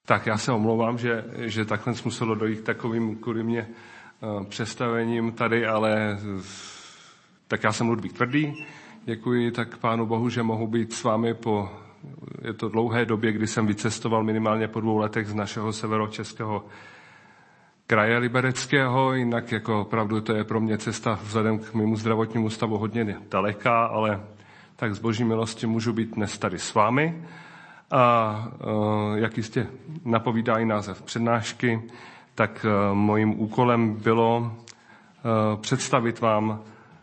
Tak já se omlouvám, že takhle muselo dojít k takovým kvůli mě představením tady, ale tak já jsem Ludvík Tvrdý. Děkuji tak Pánu Bohu, že mohu být s vámi je to dlouhé době, kdy jsem vycestoval minimálně po 2 letech z našeho severočeského kraje libereckého, jinak jako opravdu to je pro mě cesta vzhledem k mému zdravotnímu stavu hodně daleká, ale tak z Boží milosti můžu být dnes tady s vámi. A jak jistě napovídá i název přednášky, tak mojím úkolem bylo představit vám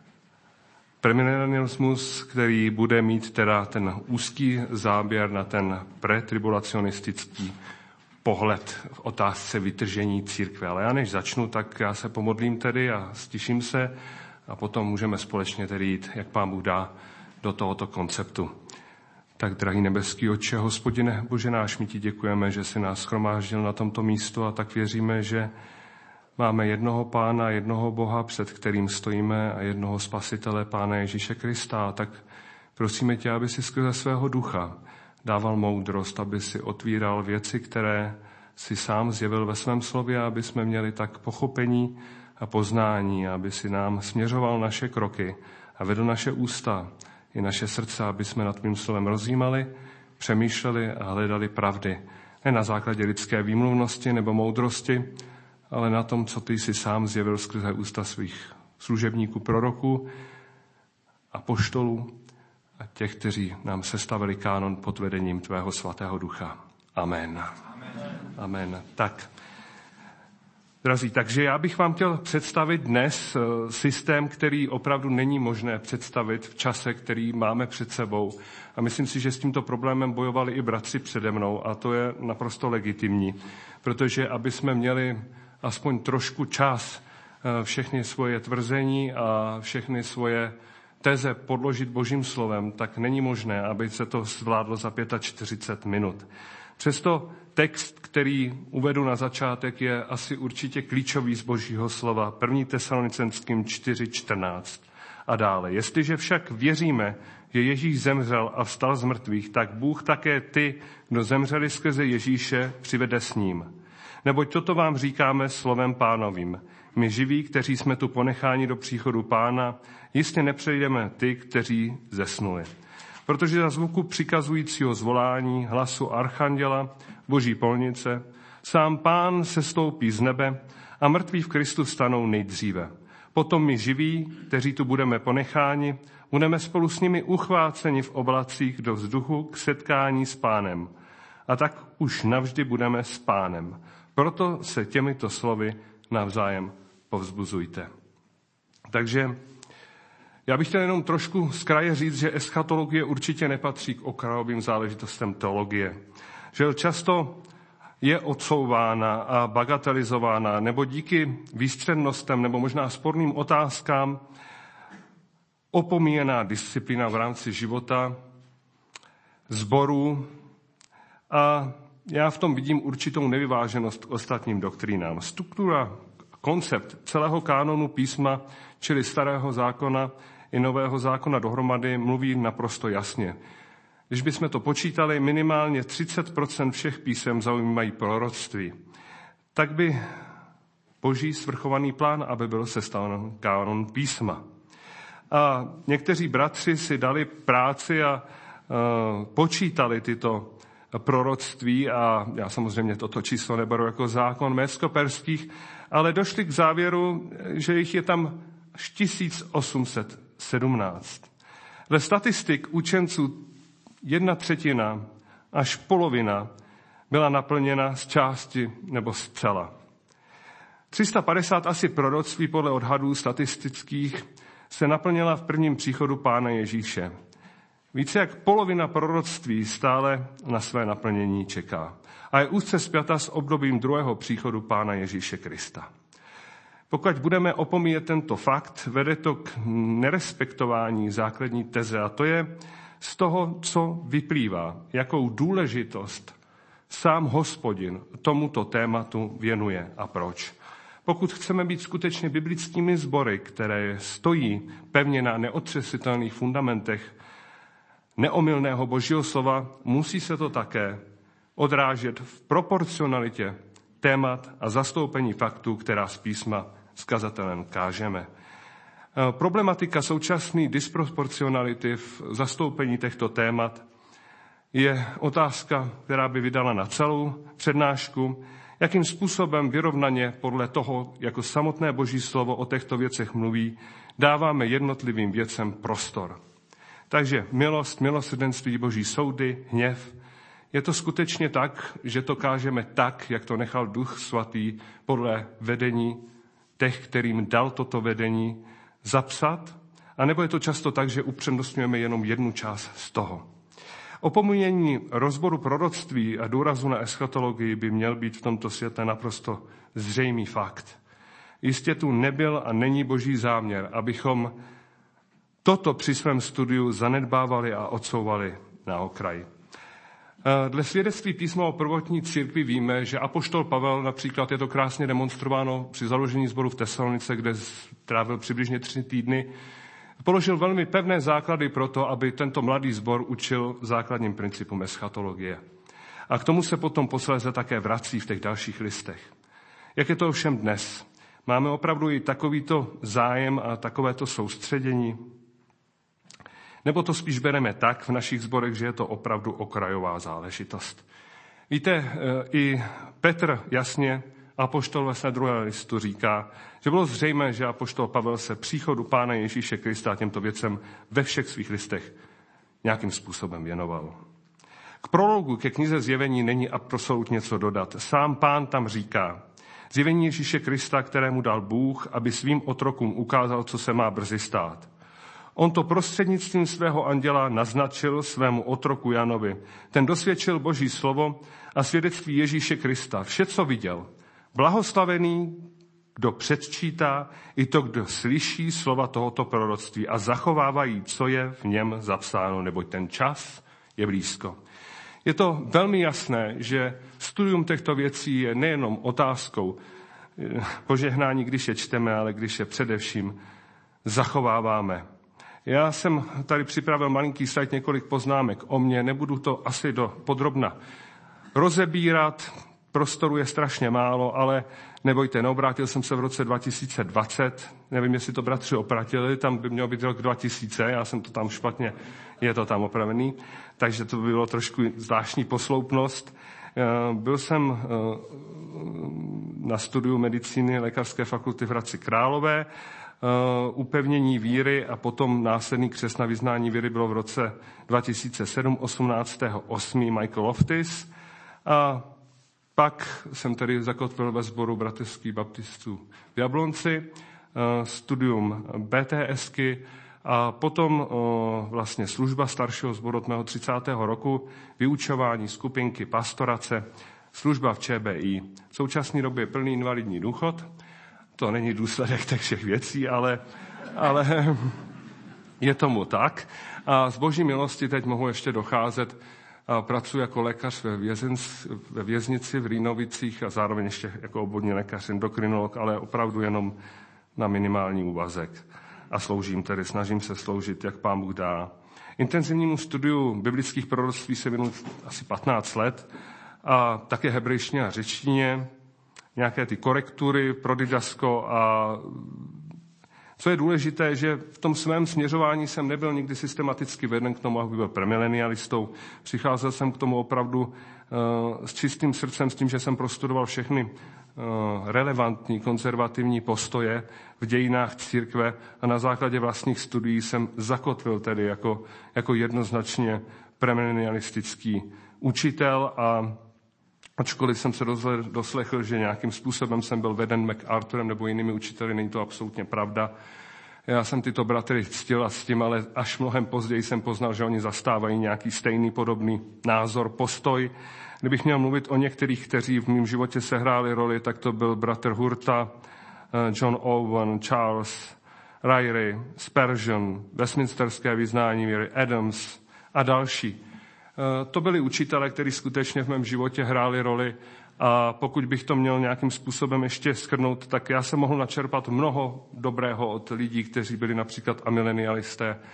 premilenialismus, který bude mít teda ten úzký záběr na ten pretribulacionistický pohled v otázce vytržení církve. Ale já než začnu, tak já se pomodlím tedy a stiším se a potom můžeme společně tedy jít, jak Pán Bůh dá, do tohoto konceptu. Tak, drahý nebeský Otče, Hospodine Bože náš, my ti děkujeme, že jsi nás shromáždil na tomto místu a tak věříme, že máme jednoho Pána, jednoho Boha, před kterým stojíme a jednoho Spasitele, Pána Ježíše Krista. A tak prosíme tě, aby si skrze svého ducha dával moudrost, aby si otvíral věci, které si sám zjevil ve svém slově, aby jsme měli tak pochopení a poznání, aby si nám směřoval naše kroky a vedl naše ústa i naše srdce, aby jsme nad tvým slovem rozjímali, přemýšleli a hledali pravdy. Ne na základě lidské výmluvnosti nebo moudrosti, ale na tom, co ty jsi sám zjevil skrze ústa svých služebníků, proroků, apoštolů a těch, kteří nám sestavili kánon pod vedením tvého svatého ducha. Amen. Amen. Tak, drazí, takže já bych vám chtěl představit dnes systém, který opravdu není možné představit v čase, který máme před sebou. A myslím si, že s tímto problémem bojovali i bratři přede mnou a to je naprosto legitimní, protože aby jsme měli aspoň trošku čas všechny svoje tvrzení a všechny svoje teze podložit Božím slovem, tak není možné, aby se to zvládlo za 45 minut. Přesto text, který uvedu na začátek, je asi určitě klíčový z Božího slova. 1. Tesalonicenským 4:14 a dále. Jestliže však věříme, že Ježíš zemřel a vstal z mrtvých, tak Bůh také ty, kdo zemřeli skrze Ježíše, přivede s ním. Neboť toto vám říkáme slovem Pánovým. My živí, kteří jsme tu ponecháni do příchodu Pána, jistě nepřejdeme ty, kteří zesnuli. Protože za zvuku přikazujícího zvolání, hlasu archanděla, Boží polnice, sám Pán sestoupí z nebe a mrtví v Kristu stanou nejdříve. Potom my živí, kteří tu budeme ponecháni, budeme spolu s nimi uchváceni v oblacích do vzduchu k setkání s Pánem. A tak už navždy budeme s Pánem. Proto se těmito slovy navzájem povzbuzujte. Takže já bych chtěl jenom trošku z kraje říct, že eschatologie určitě nepatří k okrajovým záležitostem teologie. Že často je odsouvána a bagatelizována, nebo díky výstřednostem nebo možná sporným otázkám opomíjená disciplína v rámci života, sborů a já v tom vidím určitou nevyváženost k ostatním doktrínám. Struktura, koncept celého kánonu písma, čili starého zákona i nového zákona dohromady, mluví naprosto jasně. Když bychom to počítali, minimálně 30% všech písem zaujímají proroctví. Tak by Boží svrchovaný plán, aby byl sestaven kánon písma. A někteří bratři si dali práci a počítali tyto proroctví a já samozřejmě toto číslo neberu jako zákon médsko-perských, ale došli k závěru, že jich je tam až 1817. Dle statistik učenců 1/3 až polovina byla naplněna z části nebo zcela. 350 asi proroctví podle odhadů statistických se naplnila v prvním příchodu Pána Ježíše. Více jak polovina proroctví stále na své naplnění čeká a je úzce spjata s obdobím druhého příchodu Pána Ježíše Krista. Pokud budeme opomíjet tento fakt, vede to k nerespektování základní teze a to je z toho, co vyplývá, jakou důležitost sám Hospodin tomuto tématu věnuje a proč. Pokud chceme být skutečně biblickými sbory, které stojí pevně na neotřesitelných fundamentech neomylného Božího slova, musí se to také odrážet v proporcionalitě témat a zastoupení faktů, která z písma s kazatelem kážeme. Problematika současné disproporcionality v zastoupení těchto témat je otázka, která by vydala na celou přednášku, jakým způsobem vyrovnaně podle toho, jako samotné Boží slovo o těchto věcech mluví, dáváme jednotlivým věcem prostor. Takže milost, milosrdenství, Boží soudy, hněv, je to skutečně tak, že to kážeme tak, jak to nechal Duch Svatý podle vedení těch, kterým dal toto vedení, zapsat? A nebo je to často tak, že upřednostňujeme jenom jednu část z toho? Opomíjení rozboru proroctví a důrazu na eschatologii by měl být v tomto světle naprosto zřejmý fakt. Jistě tu nebyl a není Boží záměr, abychom toto při svém studiu zanedbávali a odsouvali na okraj. Dle svědectví písma o prvotní církvi víme, že apoštol Pavel například, je to krásně demonstrováno při založení sboru v Tesalonice, kde trávil přibližně 3 týdny, položil velmi pevné základy pro to, aby tento mladý sbor učil základním principům eschatologie. A k tomu se potom posléze také vrací v těch dalších listech. Jak je to ovšem dnes? Máme opravdu i takovýto zájem a takovéto soustředění? Nebo to spíš bereme tak v našich sborech, že je to opravdu okrajová záležitost? Víte, i Petr jasně, apoštol ve své 2. listu říká, že bylo zřejmé, že apoštol Pavel se příchodu Pána Ježíše Krista těmto věcem ve všech svých listech nějakým způsobem věnoval. K prologu ke knize Zjevení není absolutně co dodat. Sám Pán tam říká, zjevení Ježíše Krista, kterému dal Bůh, aby svým otrokům ukázal, co se má brzy stát. On to prostřednictvím svého anděla naznačil svému otroku Janovi. Ten dosvědčil Boží slovo a svědectví Ježíše Krista. Vše, co viděl. Blahoslavený, kdo předčítá, i to, kdo slyší slova tohoto proroctví a zachovávají, co je v něm zapsáno, neboť ten čas je blízko. Je to velmi jasné, že studium těchto věcí je nejenom otázkou požehnání, když je čteme, ale když je především zachováváme. Já jsem tady připravil malinký slide, několik poznámek o mně, nebudu to asi do podrobna rozebírat, prostoru je strašně málo, ale nebojte, neobrátil jsem se v roce 2020, nevím, jestli to bratři opratili, tam by mělo být rok 2000, já jsem to tam špatně, je to tam opravený, takže to by bylo trošku zvláštní posloupnost. Byl jsem na studiu medicíny Lékařské fakulty v Hradci Králové, upevnění víry a potom následný křest na vyznání víry bylo v roce 2007, 18.8. Michael Loftis. A pak jsem tedy zakotvil ve sboru bratrských baptistů v Jablonci, studium BTSky a potom vlastně služba staršího sboru od mého 30. roku, vyučování skupinky pastorace, služba v ČBI. V současné době je plný invalidní důchod. To není důsledek těch všech věcí, ale je tomu tak. A z Boží milosti teď mohu ještě docházet. Pracuji jako lékař ve věznici v Rýnovicích a zároveň ještě jako obvodní lékař, endokrinolog, ale opravdu jenom na minimální úvazek. A snažím se sloužit, jak Pán Bůh dá. Intenzivnímu studiu biblických proroctví se věnuji asi 15 let a také hebrejštině a řečtině, nějaké ty korektury, prodidasko a co je důležité, že v tom svém směřování jsem nebyl nikdy systematicky veden k tomu, abych byl premilenialistou. Přicházel jsem k tomu opravdu s čistým srdcem, s tím, že jsem prostudoval všechny relevantní konzervativní postoje v dějinách církve a na základě vlastních studií jsem zakotvil tedy jako jednoznačně premilenialistický učitel a ačkoliv jsem se doslechl, že nějakým způsobem jsem byl veden MacArthurem nebo jinými učiteli, není to absolutně pravda. Já jsem tyto bratry ctil a s tím, ale až mnohem později jsem poznal, že oni zastávají nějaký stejný podobný názor, postoj. Kdybych měl mluvit o některých, kteří v mém životě sehráli roli, tak to byl bratr Hurta, John Owen, Charles, Ryrie, Spurgeon, Westminsterské vyznání víry, Adams a další. To byli učitelé, kteří skutečně v mém životě hráli roli a pokud bych to měl nějakým způsobem ještě shrnout, tak já jsem mohl načerpat mnoho dobrého od lidí, kteří byli například amilenialisté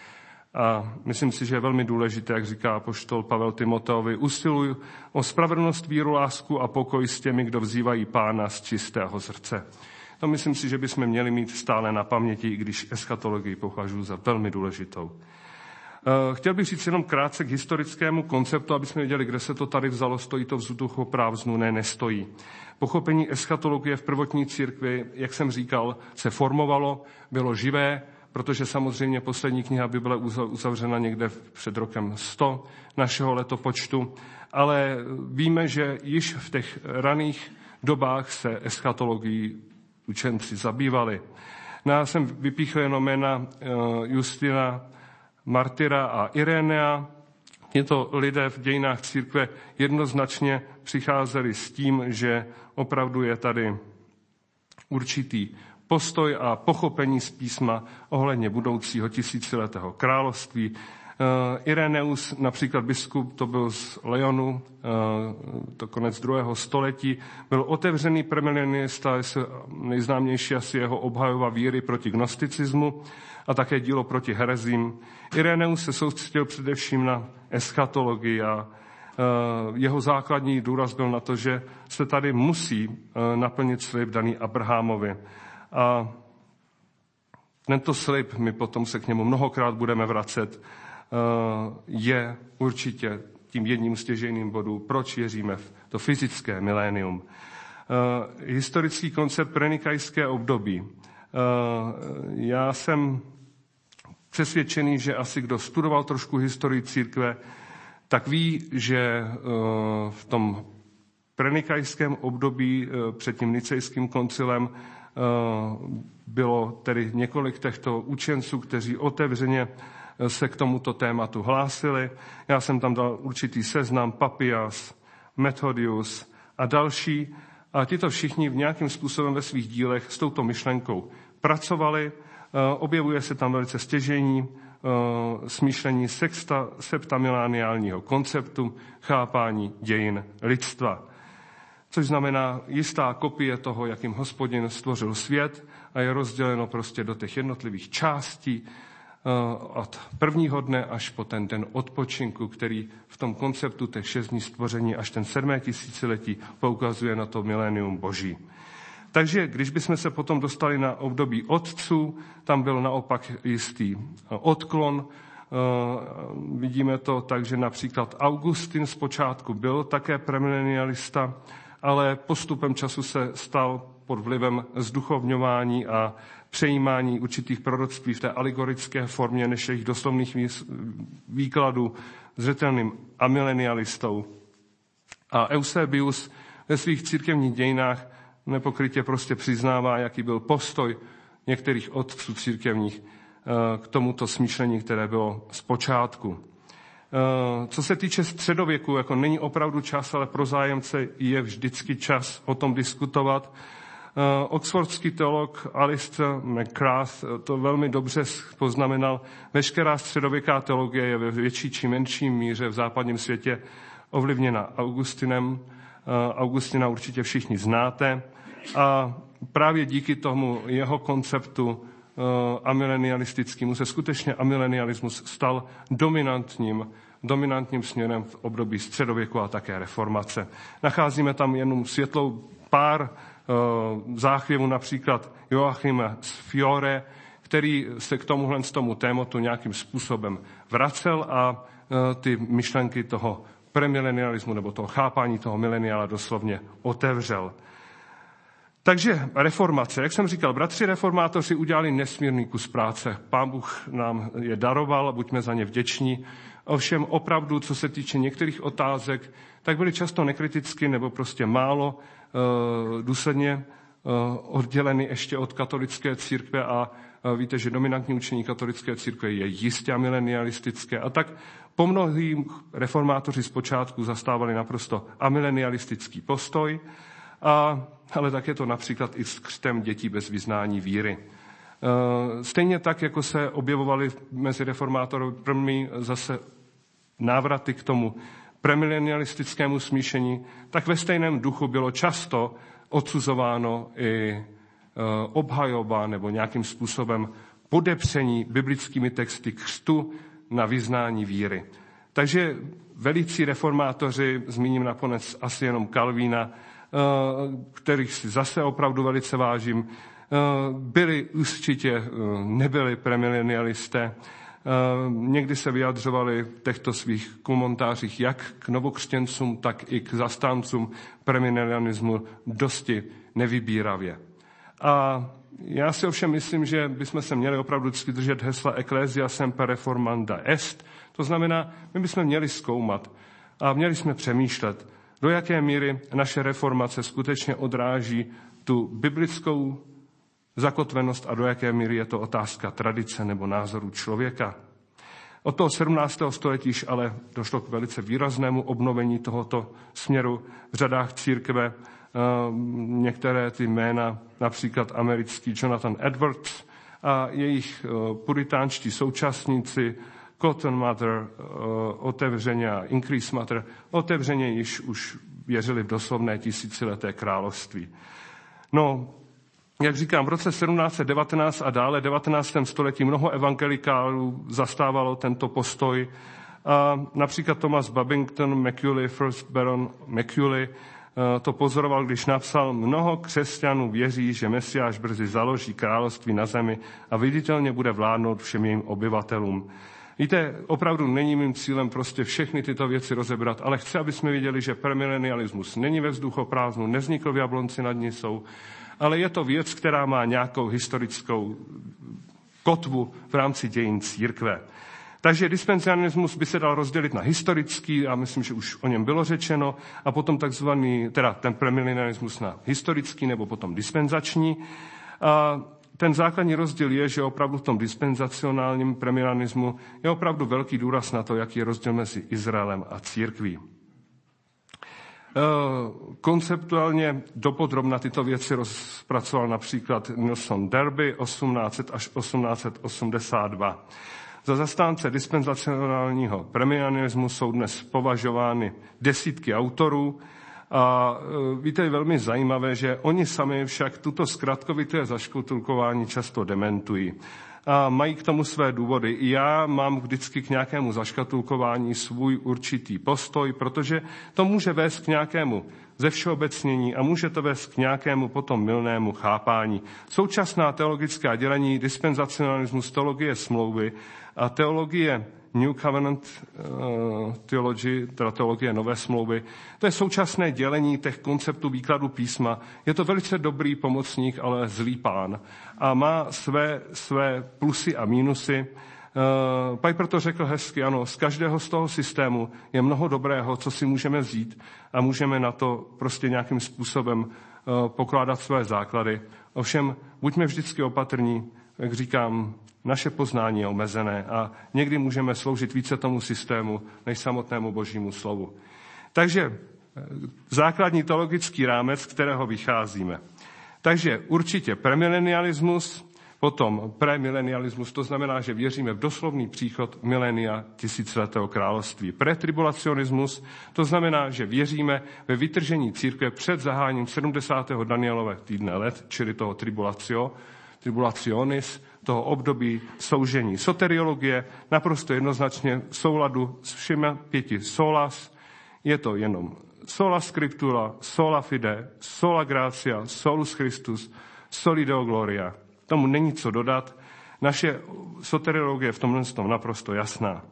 A myslím si, že je velmi důležité, jak říká apoštol Pavel Timoteovi, usiluj o spravedlnost, víru, lásku a pokoj s těmi, kdo vzývají Pána z čistého srdce. To myslím si, že bychom měli mít stále na paměti, i když eschatologii považuji za velmi důležitou. Chtěl bych říct jenom krátce k historickému konceptu, aby jsme věděli, kde se to tady vzalo, stojí to vzduchoprázdnu, ne, nestojí. Pochopení eschatologie v prvotní církvi, jak jsem říkal, se formovalo, bylo živé, protože samozřejmě poslední kniha by byla uzavřena někde před rokem 100 našeho letopočtu, ale víme, že již v těch raných dobách se eschatologií učenci zabývali. Já jsem vypíchl jenom jména Justina Martyra a Irenea. Tyto lidé v dějinách církve jednoznačně přicházeli s tím, že opravdu je tady určitý postoj a pochopení z písma ohledně budoucího tisíciletého království. Ireneus, například biskup, to byl z Lyonu, to konec 2. století, byl otevřený premilenista, nejznámější asi jeho obhajoba víry proti gnosticismu a také dílo proti herezím. Ireneus se soustředil především na eschatologii a jeho základní důraz byl na to, že se tady musí naplnit slib daný Abrahamovi. A tento slib, my potom se k němu mnohokrát budeme vracet, je určitě tím jedním stěžejným bodů, proč věříme v to fyzické milénium. Historický koncept prenikajské období. Já jsem přesvědčený, že asi kdo studoval trošku historii církve, tak ví, že v tom prenikajském období před tím nicejským koncilem bylo tedy několik těchto učenců, kteří otevřeně se k tomuto tématu hlásili. Já jsem tam dal určitý seznam, Papias, Methodius a další. A tito všichni v nějakým způsobem ve svých dílech s touto myšlenkou pracovali. Objevuje se tam velice stěžejní smýšlení septamileniálního konceptu, chápání dějin lidstva. Což znamená jistá kopie toho, jakým Hospodin stvořil svět a je rozděleno prostě do těch jednotlivých částí od prvního dne až po ten den odpočinku, který v tom konceptu těch 6 dní stvoření až ten 7. tisíciletí poukazuje na to milénium Boží. Takže když bychom se potom dostali na období otců, tam byl naopak jistý odklon. Vidíme to tak, že například Augustin zpočátku byl také premilenialista, ale postupem času se stal pod vlivem zduchovňování a přejímání určitých proroctví v té alegorické formě než jejich doslovných výkladů zřetelným amilenialistou. A Eusebius ve svých církevních dějinách nepokrytě prostě přiznává, jaký byl postoj některých otců církevních k tomuto smýšlení, které bylo zpočátku. Co se týče středověku, jako není opravdu čas, ale pro zájemce je vždycky čas o tom diskutovat. Oxfordský teolog Alistair McGrath to velmi dobře poznamenal. Veškerá středověká teologie je ve větší či menší míře v západním světě ovlivněna Augustinem. Augustina určitě všichni znáte. A právě díky tomu jeho konceptu amilenialistickému se skutečně amilenialismus stal dominantním směrem v období středověku a také reformace. Nacházíme tam jenom světlou pár záchvěvů, například Joachima z Fiore, který se k tomu tématu nějakým způsobem vracel a ty myšlenky toho premilenialismu nebo toho chápání toho mileniála doslovně otevřel. Takže reformace. Jak jsem říkal, bratři reformátoři udělali nesmírný kus práce. Pán Bůh nám je daroval, buďme za ně vděční. Ovšem opravdu, co se týče některých otázek, tak byly často nekriticky nebo prostě málo důsledně odděleny ještě od katolické církve a víte, že dominantní učení katolické církve je jistě amilenialistické. A tak po mnohým reformátoři zpočátku zastávali naprosto amilenialistický postoj, ale tak je to například i s křtem dětí bez vyznání víry. Stejně tak, jako se objevovaly mezi reformátory první zase návraty k tomu premilenialistickému smíšení, tak ve stejném duchu bylo často odsuzováno i obhajoba nebo nějakým způsobem podepření biblickými texty křtu na vyznání víry. Takže velící reformátoři, zmíním nakonec asi jenom Kalvína, kterých si zase opravdu velice vážím, byli určitě, nebyli premilenialisté, někdy se vyjadřovali v těchto svých komentářích jak k novokřtěncům, tak i k zastáncům premilenialismu dosti nevybíravě. A já si ovšem myslím, že bychom se měli opravdu vždycky držet hesla Ecclesia semper reformanda est. To znamená, my bychom měli zkoumat a měli jsme přemýšlet, do jaké míry naše reformace skutečně odráží tu biblickou zakotvenost a do jaké míry je to otázka tradice nebo názoru člověka. Od toho 17. století ale došlo k velice výraznému obnovení tohoto směru v řadách církve. Některé ty jména, například americký Jonathan Edwards a jejich puritánští současníci Cotton Mather otevřeně a Increase Mather otevřeně již už věřili v doslovné tisícileté království. No, jak říkám, v roce 1719 a dále 19. století mnoho evangelikálů zastávalo tento postoj. A například Thomas Babington Macaulay, first Baron Macaulay, to pozoroval, když napsal: mnoho křesťanů věří, že Mesiáš brzy založí království na zemi a viditelně bude vládnout všem jejím obyvatelům. Víte, opravdu není mým cílem prostě všechny tyto věci rozebrat, ale chci, aby jsme viděli, že premilenialismus není ve vzduchoprázdnu, nevznikl v Jablonci nad Nisou, ale je to věc, která má nějakou historickou kotvu v rámci dějin církve. Takže dispenzianismus by se dal rozdělit na historický, a myslím, že už o něm bylo řečeno, a potom ten premilenialismus na historický nebo potom dispenzační. A ten základní rozdíl je, že opravdu v tom dispenzacionálním premilenialismu je opravdu velký důraz na to, jaký je rozdíl mezi Izraelem a církví. Konceptuálně dopodrobna tyto věci rozpracoval například Nelson Darby 1800 až 1882. Za zastánce dispenzacionálního premilenialismu jsou dnes považovány desítky autorů a víte, je velmi zajímavé, že oni sami však tuto zkratkovité zaškatulkování často dementují. A mají k tomu své důvody. I já mám vždycky k nějakému zaškatulkování svůj určitý postoj, protože to může vést k nějakému zevšeobecnění a může to vést k nějakému potom mylnému chápání. Současná teologická dělení, dispenzacionalismus, teologie smlouvy a teologie New Covenant Theology, teda teologie nové smlouvy, to je současné dělení těch konceptů výkladu písma. Je to velice dobrý pomocník, ale zlý pán. A má své plusy a mínusy. Piper to řekl hezky, ano, z každého z toho systému je mnoho dobrého, co si můžeme vzít a můžeme na to prostě nějakým způsobem pokládat své základy. Ovšem, buďme vždycky opatrní, jak říkám, naše poznání je omezené a někdy můžeme sloužit více tomu systému než samotnému Božímu slovu. Takže základní teologický rámec, z kterého vycházíme. Takže určitě premilenialismus, potom premilenialismus, to znamená, že věříme v doslovný příchod milénia tisíciletého království. Pretribulacionismus, to znamená, že věříme ve vytržení církve před zahájením 70. Danielova týdne let, čili toho tribulationis, toho období soužení. Soteriologie naprosto jednoznačně v souladu s všemi 5 solas. Je to jenom sola scriptura, sola fide, sola gratia, solus Christus, soli deo gloria. Tomu není co dodat. Naše soteriologie je v tomhle naprosto jasná.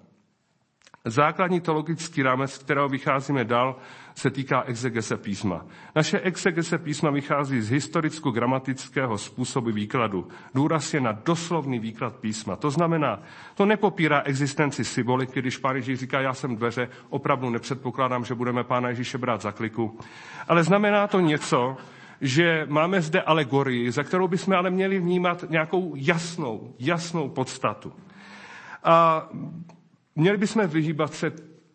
Základní teologický rámec, z kterého vycházíme dál, se týká exegese písma. Naše exegese písma vychází z historicko-gramatického způsobu výkladu. Důraz je na doslovný výklad písma. To znamená, to nepopírá existenci symboliky, když Pán Ježíš říká, já jsem dveře, opravdu nepředpokládám, že budeme Pána Ježíše brát za kliku. Ale znamená to něco, že máme zde alegorii, za kterou bychom ale měli vnímat nějakou jasnou podstatu. A měli bychom vyhýbat se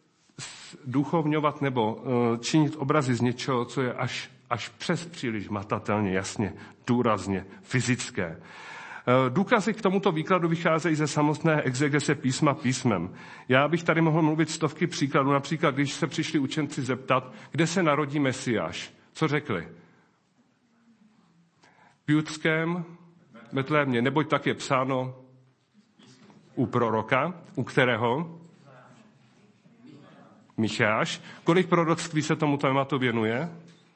duchovňovat nebo činit obrazy z něčeho, co je až přes příliš matatelně, jasně, důrazně, fyzické. Důkazy k tomuto výkladu vycházejí ze samotné exegese písma písmem. Já bych tady mohl mluvit stovky příkladů, například když se přišli učenci zeptat, kde se narodí Mesiáš. Co řekli? V Judském Betlémě, neboť tak je psáno U proroka, u kterého? Micháš. Kolik proroctví se tomu tématu věnuje?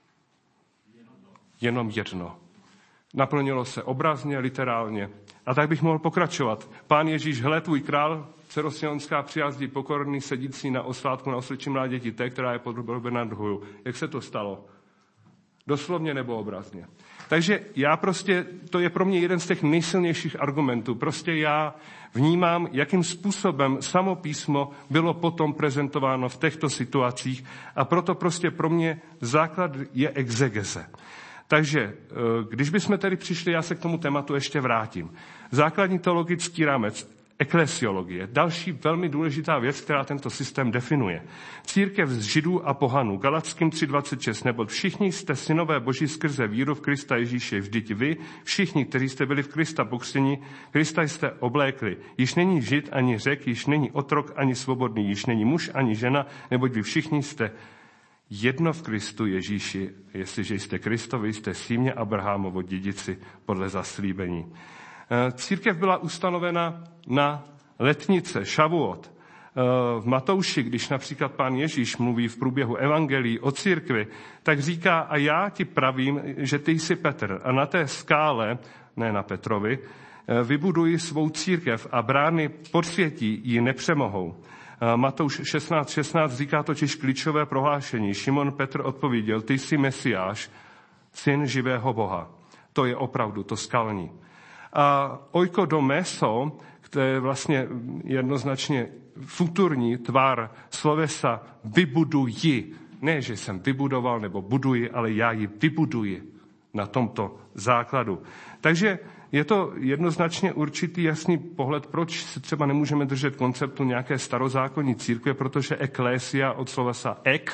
Jenom jedno. Naplnilo se obrazně, literálně. A tak bych mohl pokračovat. Pán Ježíš, hle, tvůj král, Cerosňonská přijazdí pokorný, sedící na oslátku na osličím mláděti té, která je podrobena druhu. Jak se to stalo? Doslovně nebo obrazně. Takže to je pro mě jeden z těch nejsilnějších argumentů. Prostě já vnímám, jakým způsobem samo písmo bylo potom prezentováno v těchto situacích a proto prostě pro mě základ je exegeze. Takže když bychom tedy přišli, já se k tomu tématu ještě vrátím. Základní teologický rámec, eklesiologie, další velmi důležitá věc, která tento systém definuje. Církev z Židů a pohanů, Galatským 3.26, neboť všichni jste synové Boží skrze víru v Krista Ježíše, vždyť vy, všichni, kteří jste byli v Krista pokřtěni, Krista jste oblékli. Již není Žid ani Řek, již není otrok ani svobodný, již není muž ani žena, neboť vy všichni jste jedno v Kristu Ježíši. Jestliže jste Kristovi, jste símě Abrahamovo dědici podle zaslíbení. Církev byla ustanovena na letnice, šavuot. V Matouši, když například pán Ježíš mluví v průběhu evangelií o církvi, tak říká, a já ti pravím, že ty jsi Petr a na té skále, ne na Petrovi, vybuduji svou církev a brány podsvětí ji nepřemohou. Matouš 16 říká totiž klíčové prohlášení. Šimon Petr odpověděl, ty jsi Mesiáš, syn živého Boha. To je opravdu to skalní. A oikodomeso, to je vlastně jednoznačně futurní tvar slovesa vybuduji. Ne, že jsem vybudoval nebo buduji, ale já ji vybuduji na tomto základu. Takže je to jednoznačně určitý jasný pohled, proč se třeba nemůžeme držet konceptu nějaké starozákonní církve, protože eklésia od slovesa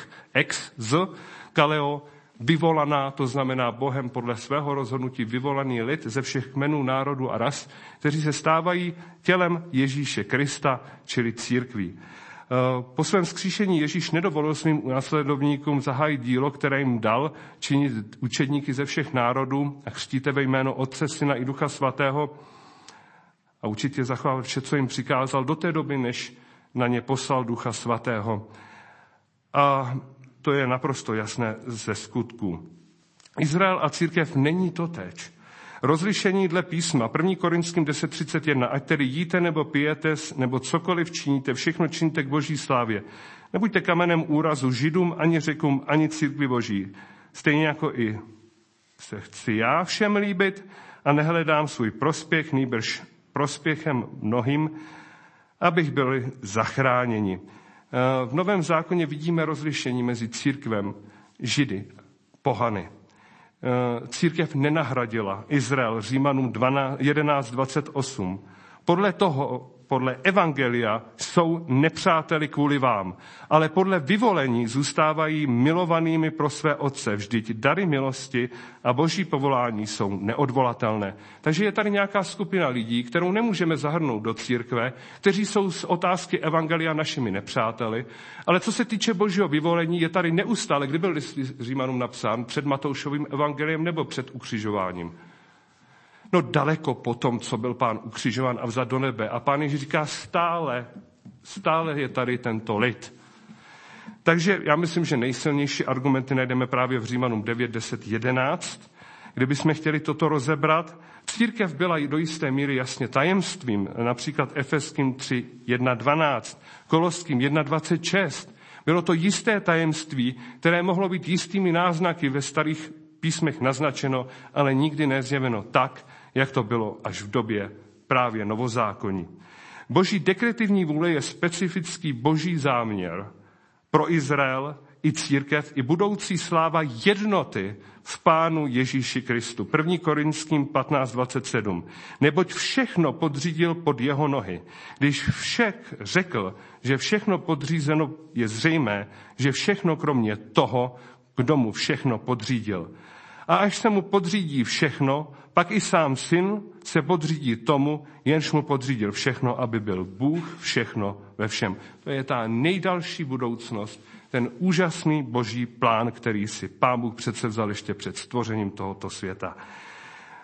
kaleo, vyvolaná, to znamená Bohem podle svého rozhodnutí vyvolaný lid ze všech kmenů, národů a ras, kteří se stávají tělem Ježíše Krista, čili církví. Po svém vzkříšení Ježíš nedovolil svým následovníkům zahájit dílo, které jim dal, činit učedníky ze všech národů a křtíte ve jméno Otce, Syna i Ducha Svatého a učit je zachovávat vše, co jim přikázal do té doby, než na ně poslal Ducha Svatého. A to je naprosto jasné ze skutků. Izrael a církev není totéž. Rozlišení dle písma, 1. Korinským 10.31, ať tedy jíte nebo pijete, nebo cokoliv činíte, všechno činíte k Boží slávě. Nebuďte kamenem úrazu Židům, ani Řekům, ani církvi Boží. Stejně jako i se chci já všem líbit a nehledám svůj prospěch, nýbrž prospěchem mnohým, abych byli zachráněni. V Novém zákoně vidíme rozlišení mezi církvem, Židy, pohany. Církev nenahradila Izrael, Římanům 11.28. Podle evangelia jsou nepřáteli kvůli vám, ale podle vyvolení zůstávají milovanými pro své otce. Vždyť dary milosti a boží povolání jsou neodvolatelné. Takže je tady nějaká skupina lidí, kterou nemůžeme zahrnout do církve, kteří jsou z otázky evangelia našimi nepřáteli, ale co se týče božího vyvolení, je tady neustále, kdy byl list Římanům napsán, před Matoušovým evangeliem nebo před ukřižováním. No daleko po tom, co byl pán ukřižován a vzat do nebe. A pán Ježíš říká, stále je tady tento lid. Takže já myslím, že nejsilnější argumenty najdeme právě v Římanům 9, 10, 11. Kdybychom chtěli toto rozebrat, církev byla do jisté míry jasně tajemstvím, například Efeským 3, 1, 12, Koloským 1, 26. Bylo to jisté tajemství, které mohlo být jistými náznaky ve starých písmech naznačeno, ale nikdy nezjeveno tak, jak to bylo až v době právě novozákonní. Boží dekretivní vůle je specifický boží záměr pro Izrael i církev i budoucí sláva jednoty v Pánu Ježíši Kristu. 1. Korinským 15.27. Neboť všechno podřídil pod jeho nohy. Když však řekl, že všechno podřízeno, je zřejmé, že všechno kromě toho, kdo mu všechno podřídil. A až se mu podřídí všechno, pak i sám syn se podřídí tomu, jenž mu podřídil všechno, aby byl Bůh všechno ve všem. To je ta nejdalší budoucnost, ten úžasný boží plán, který si Pán Bůh předsevzal ještě před stvořením tohoto světa.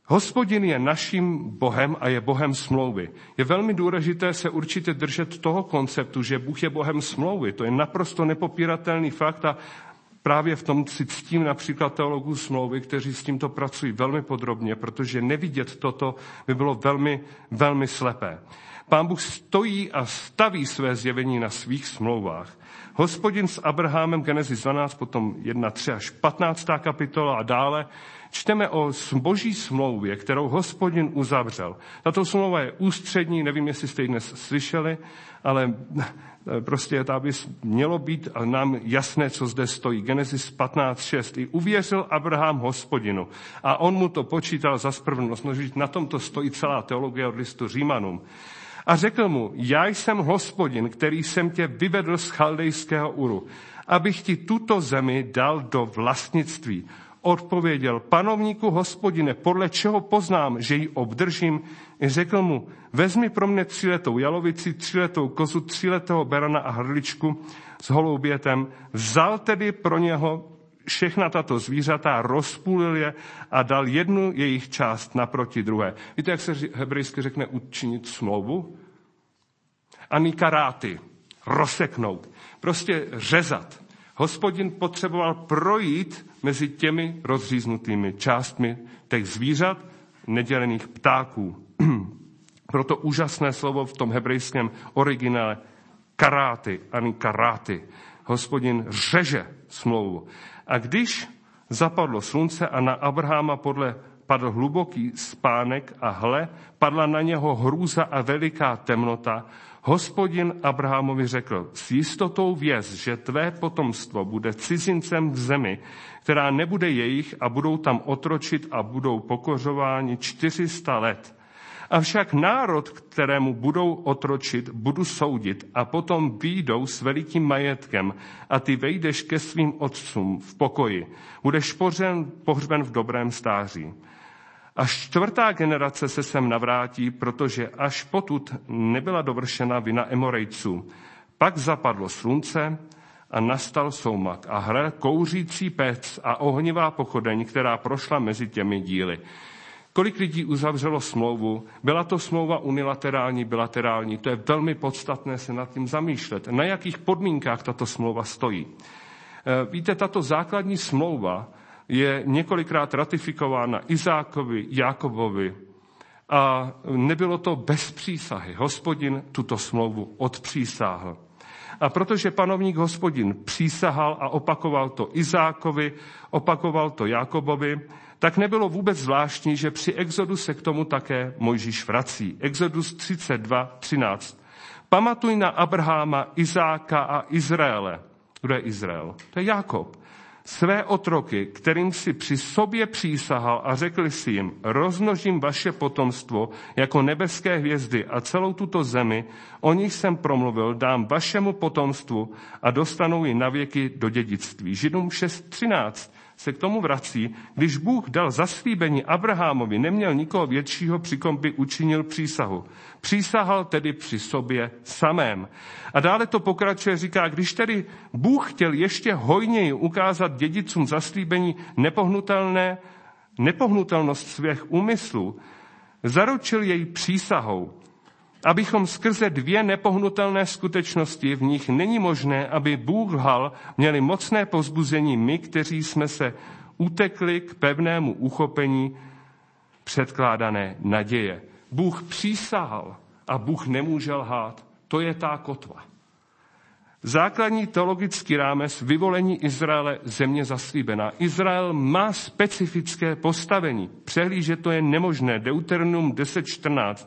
Hospodin je naším Bohem a je Bohem smlouvy. Je velmi důležité se určitě držet toho konceptu, že Bůh je Bohem smlouvy. To je naprosto nepopíratelný fakt a právě v tom si ctím například teologů smlouvy, kteří s tímto pracují velmi podrobně, protože nevidět toto by bylo velmi, velmi slepé. Pán Bůh stojí a staví své zjevení na svých smlouvách. Hospodin s Abrahamem, Genesis 12, potom 1, 3 až 15. kapitola a dále, čteme o boží smlouvě, kterou Hospodin uzavřel. Tato smlouva je ústřední, nevím, jestli jste ji dnes slyšeli, ale prostě to by mělo být nám jasné, co zde stojí. Genesis 15.6. I uvěřil Abraham Hospodinu a on mu to počítal za spravedlnost. No, na tomto stojí celá teologie od listu Římanům. A řekl mu, já jsem Hospodin, který jsem tě vyvedl z Chaldejského Uru, abych ti tuto zemi dal do vlastnictví. Odpověděl, panovníku Hospodine, podle čeho poznám, že ji obdržím? I řekl mu, vezmi pro mne 3letou jalovici, 3letou kozu, 3letého berana a hrdličku s holoubětem. Vzal tedy pro něho všechna tato zvířata, rozpůlil je a dal jednu jejich část naproti druhé. Víte, jak se hebrejsky řekne učinit smlouvu? Anikaráty, rozseknout, prostě řezat. Hospodin potřeboval projít mezi těmi rozříznutými částmi těch zvířat, nedělených ptáků. Proto úžasné slovo v tom hebrejském originále karáty, anikaráty. Hospodin řeže smlouvu. A když zapadlo slunce a na Abrahama padl hluboký spánek a hle, padla na něho hrůza a veliká temnota, Hospodin Abrahamovi řekl, s jistotou věz, že tvé potomstvo bude cizincem v zemi, která nebude jejich a budou tam otročit a budou pokořováni 400 let. Avšak národ, kterému budou otročit, budu soudit a potom vyjdou s velikým majetkem a ty vejdeš ke svým otcům v pokoji. Budeš pohřben v dobrém stáří. Až 4. generace se sem navrátí, protože až potud nebyla dovršena vina Emorejců. Pak zapadlo slunce a nastal soumak a hle kouřící pec a ohnivá pochodeň, která prošla mezi těmi díly. Kolik lidí uzavřelo smlouvu? Byla to smlouva unilaterální, bilaterální? To je velmi podstatné se nad tím zamýšlet. Na jakých podmínkách tato smlouva stojí? Víte, tato základní smlouva je několikrát ratifikována Izákovi, Jákobovi a nebylo to bez přísahy. Hospodin tuto smlouvu odpřísáhl. A protože panovník Hospodin přísahal a opakoval to Izákovi, opakoval to Jákobovi, tak nebylo vůbec zvláštní, že při Exodu se k tomu také Mojžíš vrací. Exodus 32:13. Pamatuj na Abraháma, Izáka a Izraele. Kdo je Izrael? To je Jákob. Své otroky, kterým si při sobě přísahal a řekl si jim, rozmnožím vaše potomstvo jako nebeské hvězdy a celou tuto zemi, o nich jsem promluvil, dám vašemu potomstvu a dostanou ji navěky do dědictví. Židům 6:13 se k tomu vrací, když Bůh dal zaslíbení Abrahamovi, neměl nikoho většího, při kom by učinil přísahu. Přísahal tedy při sobě samém. A dále to pokračuje, říká, když tedy Bůh chtěl ještě hojněji ukázat dědicům zaslíbení nepohnutelnost svých úmyslů, zaručil jej přísahou, abychom skrze 2 nepohnutelné skutečnosti, v nich není možné, aby Bůh lhal, měli mocné povzbuzení my, kteří jsme se utekli k pevnému uchopení předkládané naděje. Bůh přísahal a Bůh nemůže lhát. To je ta kotva. Základní teologický rámec vyvolení Izraele země zaslíbená. Izrael má specifické postavení. Přehlížet to je nemožné. Deuteronomium 10:14.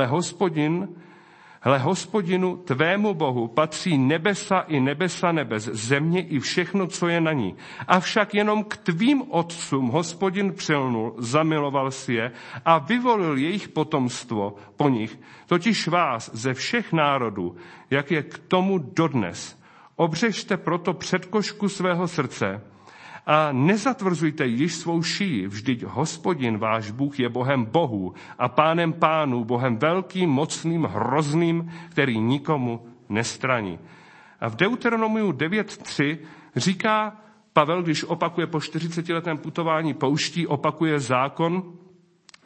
Ale Hospodinu, tvému Bohu, patří nebesa i nebesa nebes, země i všechno, co je na ní. Avšak jenom k tvým otcům Hospodin přilnul, zamiloval si je a vyvolil jejich potomstvo po nich, totiž vás ze všech národů, jak je k tomu dodnes. Obřežte proto předkošku svého srdce a nezatvrzujte již svou šíji, vždyť Hospodin váš Bůh je Bohem bohů a pánem pánů, Bohem velkým, mocným, hrozným, který nikomu nestraní. A v Deuteronomiu 9:3 říká Pavel, když opakuje po 40letém putování pouští, opakuje zákon,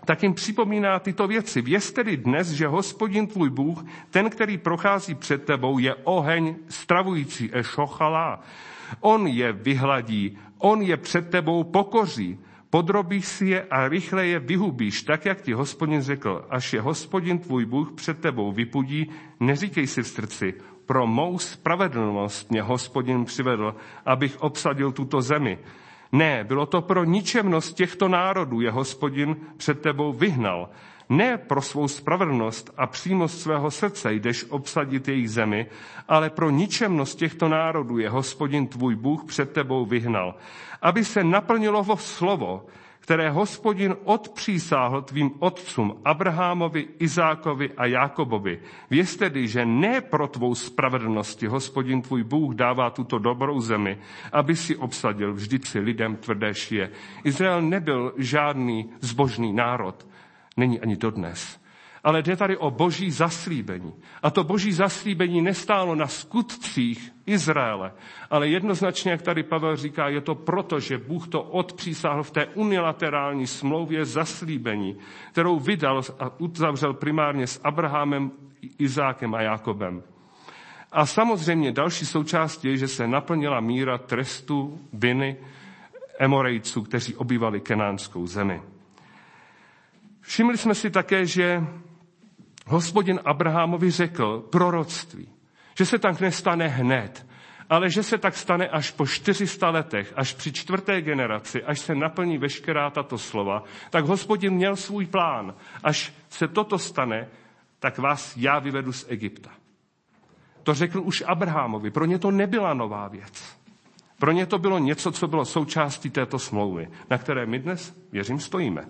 tak jim připomíná tyto věci. Věz tedy dnes, že Hospodin tvůj Bůh, ten, který prochází před tebou, je oheň stravující, ešochalá. On je vyhladí, on je před tebou pokoří, podrobíš si je a rychle je vyhubíš, tak, jak ti Hospodin řekl. Až je Hospodin tvůj Bůh před tebou vypudí, neříkej si v srdci, pro mou spravedlnost mě Hospodin přivedl, abych obsadil tuto zemi. Ne, bylo to pro ničemnost těchto národů, je Hospodin před tebou vyhnal. Ne pro svou spravedlnost a přímost svého srdce jdeš obsadit jejich zemi, ale pro ničemnost těchto národů je Hospodin tvůj Bůh před tebou vyhnal. Aby se naplnilo slovo, které Hospodin odpřísáhl tvým otcům Abrahamovi, Izákovi a Jákobovi. Věz tedy, že ne pro tvou spravedlnosti Hospodin tvůj Bůh dává tuto dobrou zemi, aby si obsadil, vždyť si lidem tvrdé šije. Izrael nebyl žádný zbožný národ, není ani dodnes. Ale jde tady o boží zaslíbení. A to boží zaslíbení nestálo na skutcích Izraele, ale jednoznačně, jak tady Pavel říká, je to proto, že Bůh to odpřísáhl v té unilaterální smlouvě zaslíbení, kterou vydal a uzavřel primárně s Abrahamem, Izákem a Jákobem. A samozřejmě další součástí je, že se naplnila míra trestu viny Emorejců, kteří obývali kenánskou zemi. Všimli jsme si také, že Hospodin Abrahamovi řekl proroctví, že se tak nestane hned, ale že se tak stane až po 400 letech, až při 4. generaci, až se naplní veškerá tato slova, tak Hospodin měl svůj plán. Až se toto stane, tak vás já vyvedu z Egypta. To řekl už Abrahamovi, pro ně to nebyla nová věc. Pro ně to bylo něco, co bylo součástí této smlouvy, na které my dnes, věřím, stojíme.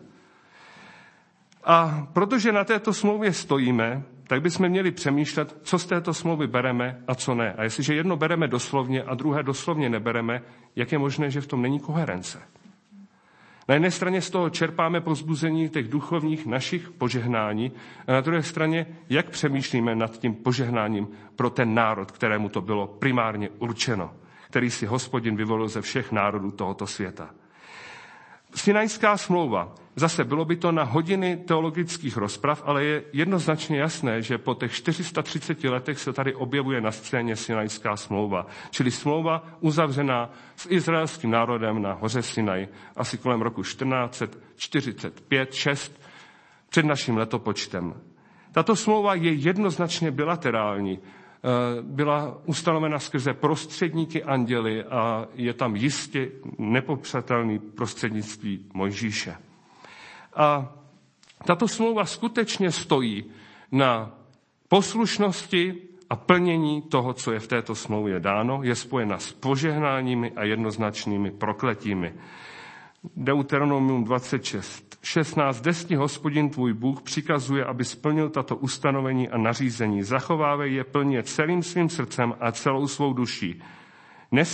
A protože na této smlouvě stojíme, tak bychom měli přemýšlet, co z této smlouvy bereme a co ne. A jestliže jedno bereme doslovně a druhé doslovně nebereme, jak je možné, že v tom není koherence. Na jedné straně z toho čerpáme povzbuzení těch duchovních našich požehnání a na druhé straně, jak přemýšlíme nad tím požehnáním pro ten národ, kterému to bylo primárně určeno, který si Hospodin vyvolil ze všech národů tohoto světa. Sinajská smlouva. Zase bylo by to na hodiny teologických rozprav, ale je jednoznačně jasné, že po těch 430 letech se tady objevuje na scéně Sinajská smlouva. Čili smlouva uzavřená s izraelským národem na hoře Sinaj asi kolem roku 1445-6 před naším letopočtem. Tato smlouva je jednoznačně bilaterální. Byla ustanovena skrze prostředníky anděly a je tam jistě nepopřatelný prostřednictví Mojžíše. A tato smlouva skutečně stojí na poslušnosti a plnění toho, co je v této smlouvě dáno, je spojena s požehnáními a jednoznačnými prokletími. Deuteronomium 26:16. Dnes Hospodin tvůj Bůh přikazuje, aby splnil tato ustanovení a nařízení. Zachovávej je plně celým svým srdcem a celou svou duší. Než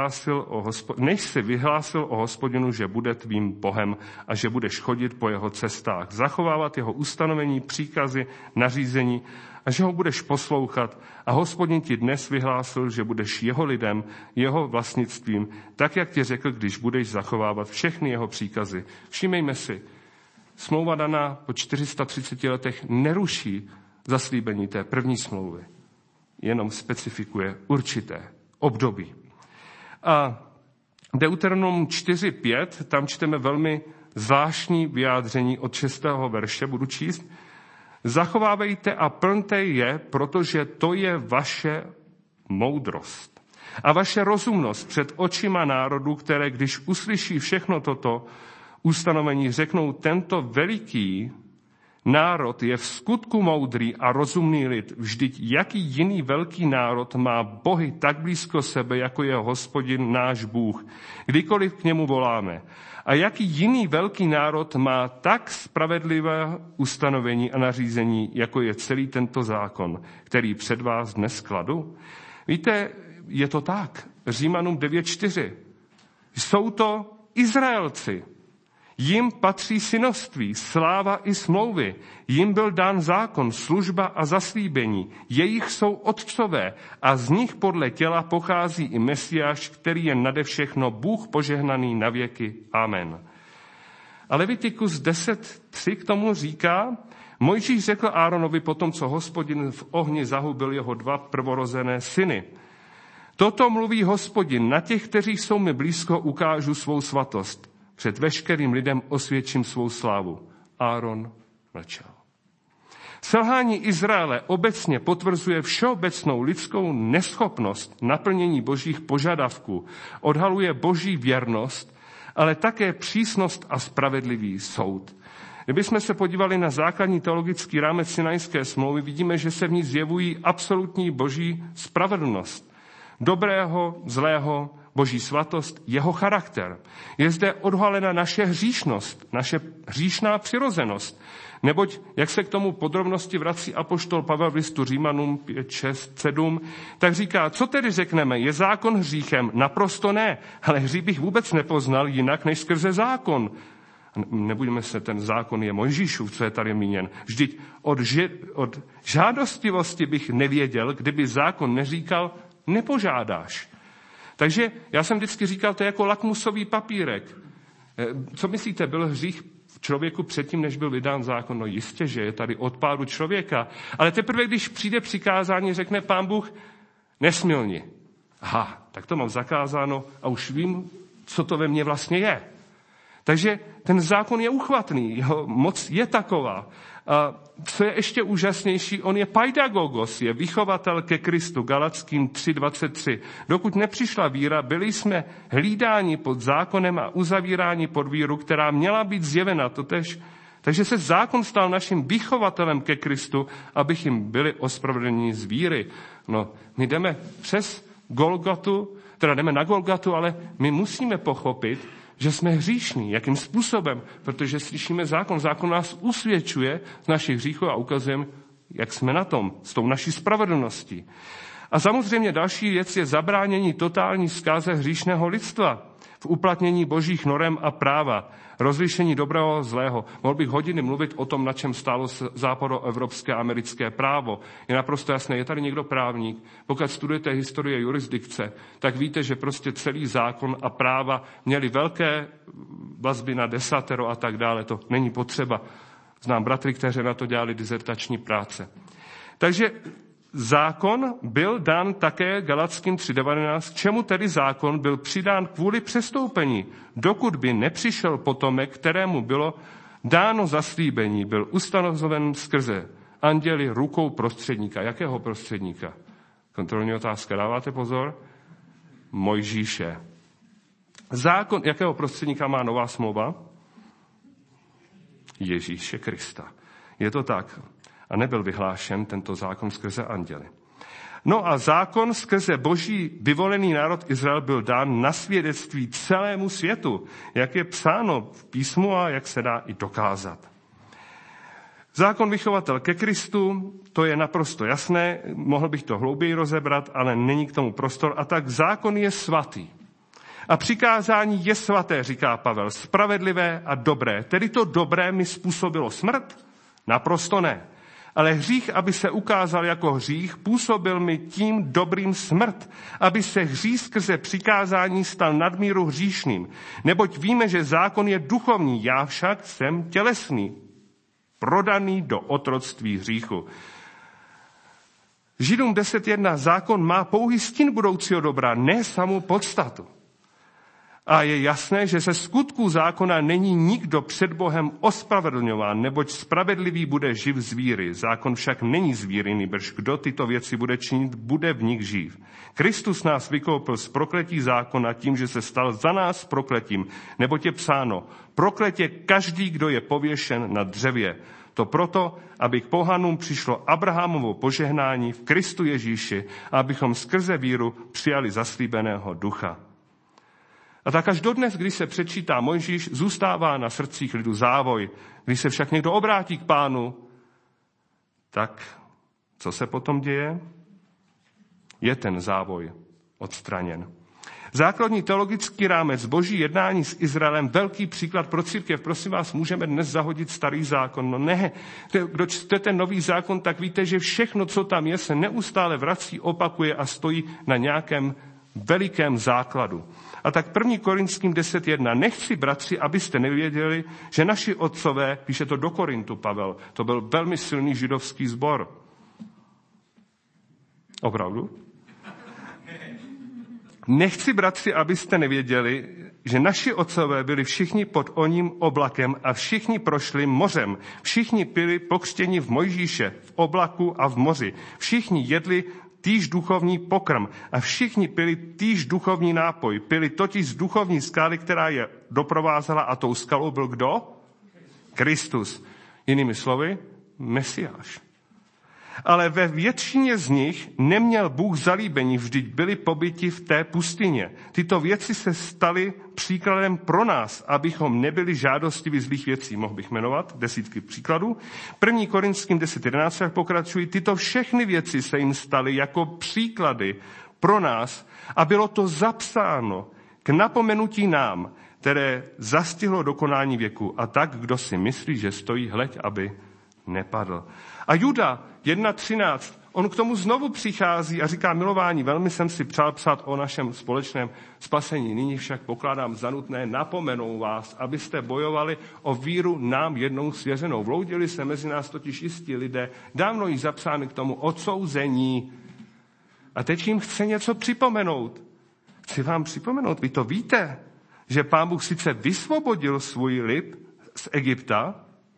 si vyhlásil o Hospodinu, že bude tvým Bohem a že budeš chodit po jeho cestách, zachovávat jeho ustanovení, příkazy, nařízení a že ho budeš poslouchat. A Hospodin ti dnes vyhlásil, že budeš jeho lidem, jeho vlastnictvím, tak, jak ti řekl, když budeš zachovávat všechny jeho příkazy. Všímejme si, smlouva daná po 430 letech neruší zaslíbení té první smlouvy, jenom specifikuje určité období. A Deuteronom 4:5, tam čteme velmi zvláštní vyjádření od 6. verše, budu číst. Zachovávejte a plňte je, protože to je vaše moudrost a vaše rozumnost před očima národů, které když uslyší všechno toto ustanovení, řeknou, tento veliký národ je v skutku moudrý a rozumný lid. Vždyť jaký jiný velký národ má bohy tak blízko sebe, jako je Hospodin náš Bůh, kdykoliv k němu voláme. A jaký jiný velký národ má tak spravedlivé ustanovení a nařízení, jako je celý tento zákon, který před vás dnes kladu? Víte, je to tak. Římanům 9:4. Jsou to Izraelci. Jim patří synoství, sláva i smlouvy. Jim byl dán zákon, služba a zaslíbení. Jejich jsou otcové a z nich podle těla pochází i Mesiáš, který je nade všechno Bůh požehnaný na věky. Amen. A Levitikus 10.3 k tomu říká, Mojžíš řekl Áronovi potom, co Hospodin v ohni zahubil jeho 2 prvorozené syny. Toto mluví Hospodin, na těch, kteří jsou mi blízko, ukážu svou svatost. Před veškerým lidem osvědčím svou slávu. Áron mlčel. Selhání Izraele obecně potvrzuje všeobecnou lidskou neschopnost naplnění božích požadavků, odhaluje boží věrnost, ale také přísnost a spravedlivý soud. Kdybychom se podívali na základní teologický rámec Sinajské smlouvy, vidíme, že se v ní zjevují absolutní boží spravedlnost. Dobrého, zlého, boží svatost, jeho charakter. Je zde odhalena naše hříšnost, naše hříšná přirozenost. Neboť, jak se k tomu podrobnosti vrací apoštol Pavel v listu Římanům 5, 6, 7, tak říká, co tedy řekneme, je zákon hříchem? Naprosto ne, ale hřích bych vůbec nepoznal jinak než skrze zákon. Nebudeme se, ten zákon je Mojžíšův, co je tady míněn. Vždyť od žádostivosti bych nevěděl, kdyby zákon neříkal, nepožádáš. Takže já jsem vždycky říkal, to je jako lakmusový papírek. Co myslíte, byl hřích v člověku předtím, než byl vydán zákon? No jistě, že je tady od pádu člověka. Ale teprve, když přijde přikázání, řekne Pán Bůh, nesmilni. Aha, tak to mám zakázáno a už vím, co to ve mně vlastně je. Takže ten zákon je uchvatný, jeho moc je taková. A co je ještě úžasnější, on je paidagogos, je vychovatel ke Kristu, Galackým 3.23. Dokud nepřišla víra, byli jsme hlídáni pod zákonem a uzavíráni pod víru, která měla být zjevena totéž. Takže se zákon stal naším vychovatelem ke Kristu, abychom byli ospravedlněni z víry. No, my jdeme přes Golgotu, teda jdeme na Golgotu, ale my musíme pochopit, že jsme hříšní. Jakým způsobem? Protože slyšíme zákon. Zákon nás usvědčuje z našich hříchů a ukazujeme, jak jsme na tom, s tou naší spravedlností. A samozřejmě další věc je zabránění totální zkáze hříšného lidstva v uplatnění božích norem a práva, rozlišení dobrého a zlého. Mohl bych hodiny mluvit o tom, na čem stálo západoevropské a americké právo. Je naprosto jasné, je tady někdo právník. Pokud studujete historie jurisdikce, tak víte, že prostě celý zákon a práva měly velké vazby na desatero a tak dále. To není potřeba. Znám bratry, kteří na to dělali dizertační práce. Takže zákon byl dán také Galackým 3.19, k čemu tedy zákon byl přidán kvůli přestoupení, dokud by nepřišel potomek, kterému bylo dáno zaslíbení, byl ustanoven skrze anděli rukou prostředníka. Jakého prostředníka? Kontrolní otázka, dáváte pozor? Mojžíše. Zákon, jakého prostředníka má nová smlouva? Ježíše Krista. Je to tak. A nebyl vyhlášen tento zákon skrze anděly. No a zákon skrze boží vyvolený národ Izrael byl dán na svědectví celému světu, jak je psáno v písmu a jak se dá i dokázat. Zákon vychovatel ke Kristu, to je naprosto jasné, mohl bych to hlouběji rozebrat, ale není k tomu prostor. A tak zákon je svatý. A přikázání je svaté, říká Pavel, spravedlivé a dobré. Tedy to dobré mi způsobilo smrt? Naprosto ne. Ale hřích, aby se ukázal jako hřích, působil mi tím dobrým smrt, aby se hřích skrze přikázání stal nadmíru hříšným. Neboť víme, že zákon je duchovní, já však jsem tělesný, prodaný do otroctví hříchu. Židům 10.1 zákon má pouhý stín budoucího dobra, ne samou podstatu. A je jasné, že ze skutků zákona není nikdo před Bohem ospravedlňován, neboť spravedlivý bude živ z víry. Zákon však není z víry, nýbrž kdo tyto věci bude činit, bude v nich živ. Kristus nás vykoupil z prokletí zákona tím, že se stal za nás prokletím, neboť je psáno, prokletě každý, kdo je pověšen na dřevě. To proto, aby k pohanům přišlo Abrahamovo požehnání v Kristu Ježíši a abychom skrze víru přijali zaslíbeného ducha. A tak až dodnes, když se přečítá Mojžíš, zůstává na srdcích lidu závoj. Když se však někdo obrátí k Pánu, tak co se potom děje? Je ten závoj odstraněn. Základní teologický rámec boží jednání s Izraelem, velký příklad pro církev. Prosím vás, můžeme dnes zahodit starý zákon? No ne. Kdo čtete nový zákon, tak víte, že všechno, co tam je, se neustále vrací, opakuje a stojí na nějakém velikém základu. A tak 1. Korinským 10.1. Nechci, bratři, abyste nevěděli, že naši otcové, píše to do Korintu Pavel, to byl velmi silný židovský sbor. Opravdu? Nechci, bratři, abyste nevěděli, že naši otcové byli všichni pod oním oblakem a všichni prošli mořem. Všichni byli pokřtěni v Mojžíše, v oblaku a v moři. Všichni jedli týž duchovní pokrm a všichni pili týž duchovní nápoj. Pili totiž z duchovní skály, která je doprovázela, a tou skalou byl kdo? Kristus. Jinými slovy, Mesiáš. Ale ve většině z nich neměl Bůh zalíbení, vždyť byli pobyti v té pustyně. Tyto věci se staly příkladem pro nás, abychom nebyli žádostiví zlých věcí. Mohl bych jmenovat desítky příkladů. 1. Korinským 10.11 pokračují. Tyto všechny věci se jim staly jako příklady pro nás a bylo to zapsáno k napomenutí nám, které zastihlo dokonání věku. A tak, kdo si myslí, že stojí, hleď, aby nepadl. A Juda 1.13, on k tomu znovu přichází a říká: milování, velmi jsem si přál psát o našem společném spasení. Nyní však pokládám za nutné napomenou vás, abyste bojovali o víru nám jednou svěřenou. Vloudili se mezi nás totiž jistí lidé, dávno již zapsány k tomu odsouzení. A teď jim chce něco připomenout. Chci vám připomenout, vy to víte, že Pán Bůh sice vysvobodil svůj lid z Egypta,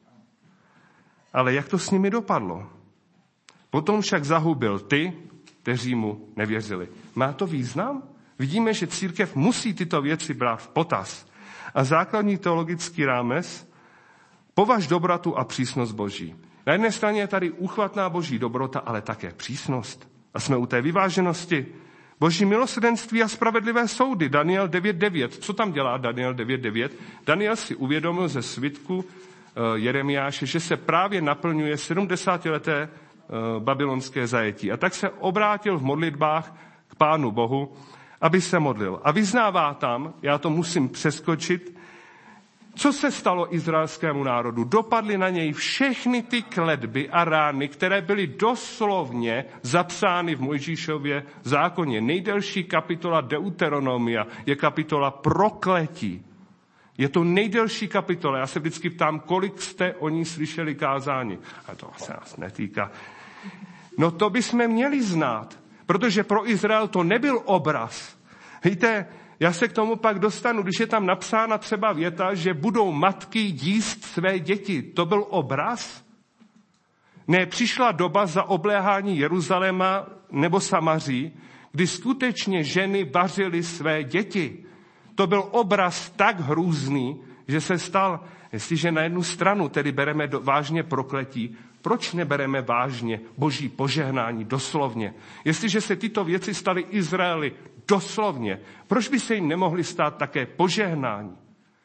ale jak to s nimi dopadlo? Potom však zahubil ty, kteří mu nevěřili. Má to význam? Vidíme, že církev musí tyto věci brát v potaz. A základní teologický rámec: považ dobrotu a přísnost Boží. Na jedné straně je tady úchvatná Boží dobrota, ale také přísnost. A jsme u té vyváženosti. Boží milosrdenství a spravedlivé soudy. Daniel 9.9. Co tam dělá Daniel 9.9? Daniel si uvědomil ze svitku Jeremiáše, že se právě naplňuje 70leté babylonské zajetí. A tak se obrátil v modlitbách k Pánu Bohu, aby se modlil. A vyznává tam, já to musím přeskočit, co se stalo izraelskému národu. Dopadly na něj všechny ty kletby a rány, které byly doslovně zapsány v Mojžíšově zákoně. Nejdelší kapitola Deuteronomia je kapitola prokletí. Je to nejdelší kapitola. Já se vždycky ptám, kolik jste o ní slyšeli kázání. A to se nás netýká. No to bychom měli znát, protože pro Izrael to nebyl obraz. Víte, já se k tomu pak dostanu, když je tam napsána třeba věta, že budou matky jíst své děti. To byl obraz? Ne, přišla doba za obléhání Jeruzaléma nebo Samaří, kdy skutečně ženy vařily své děti. To byl obraz tak hrůzný, že se stal, jestliže na jednu stranu tedy bereme vážně prokletí, proč nebereme vážně Boží požehnání doslovně? Jestliže se tyto věci staly Izraeli doslovně, proč by se jim nemohly stát také požehnání?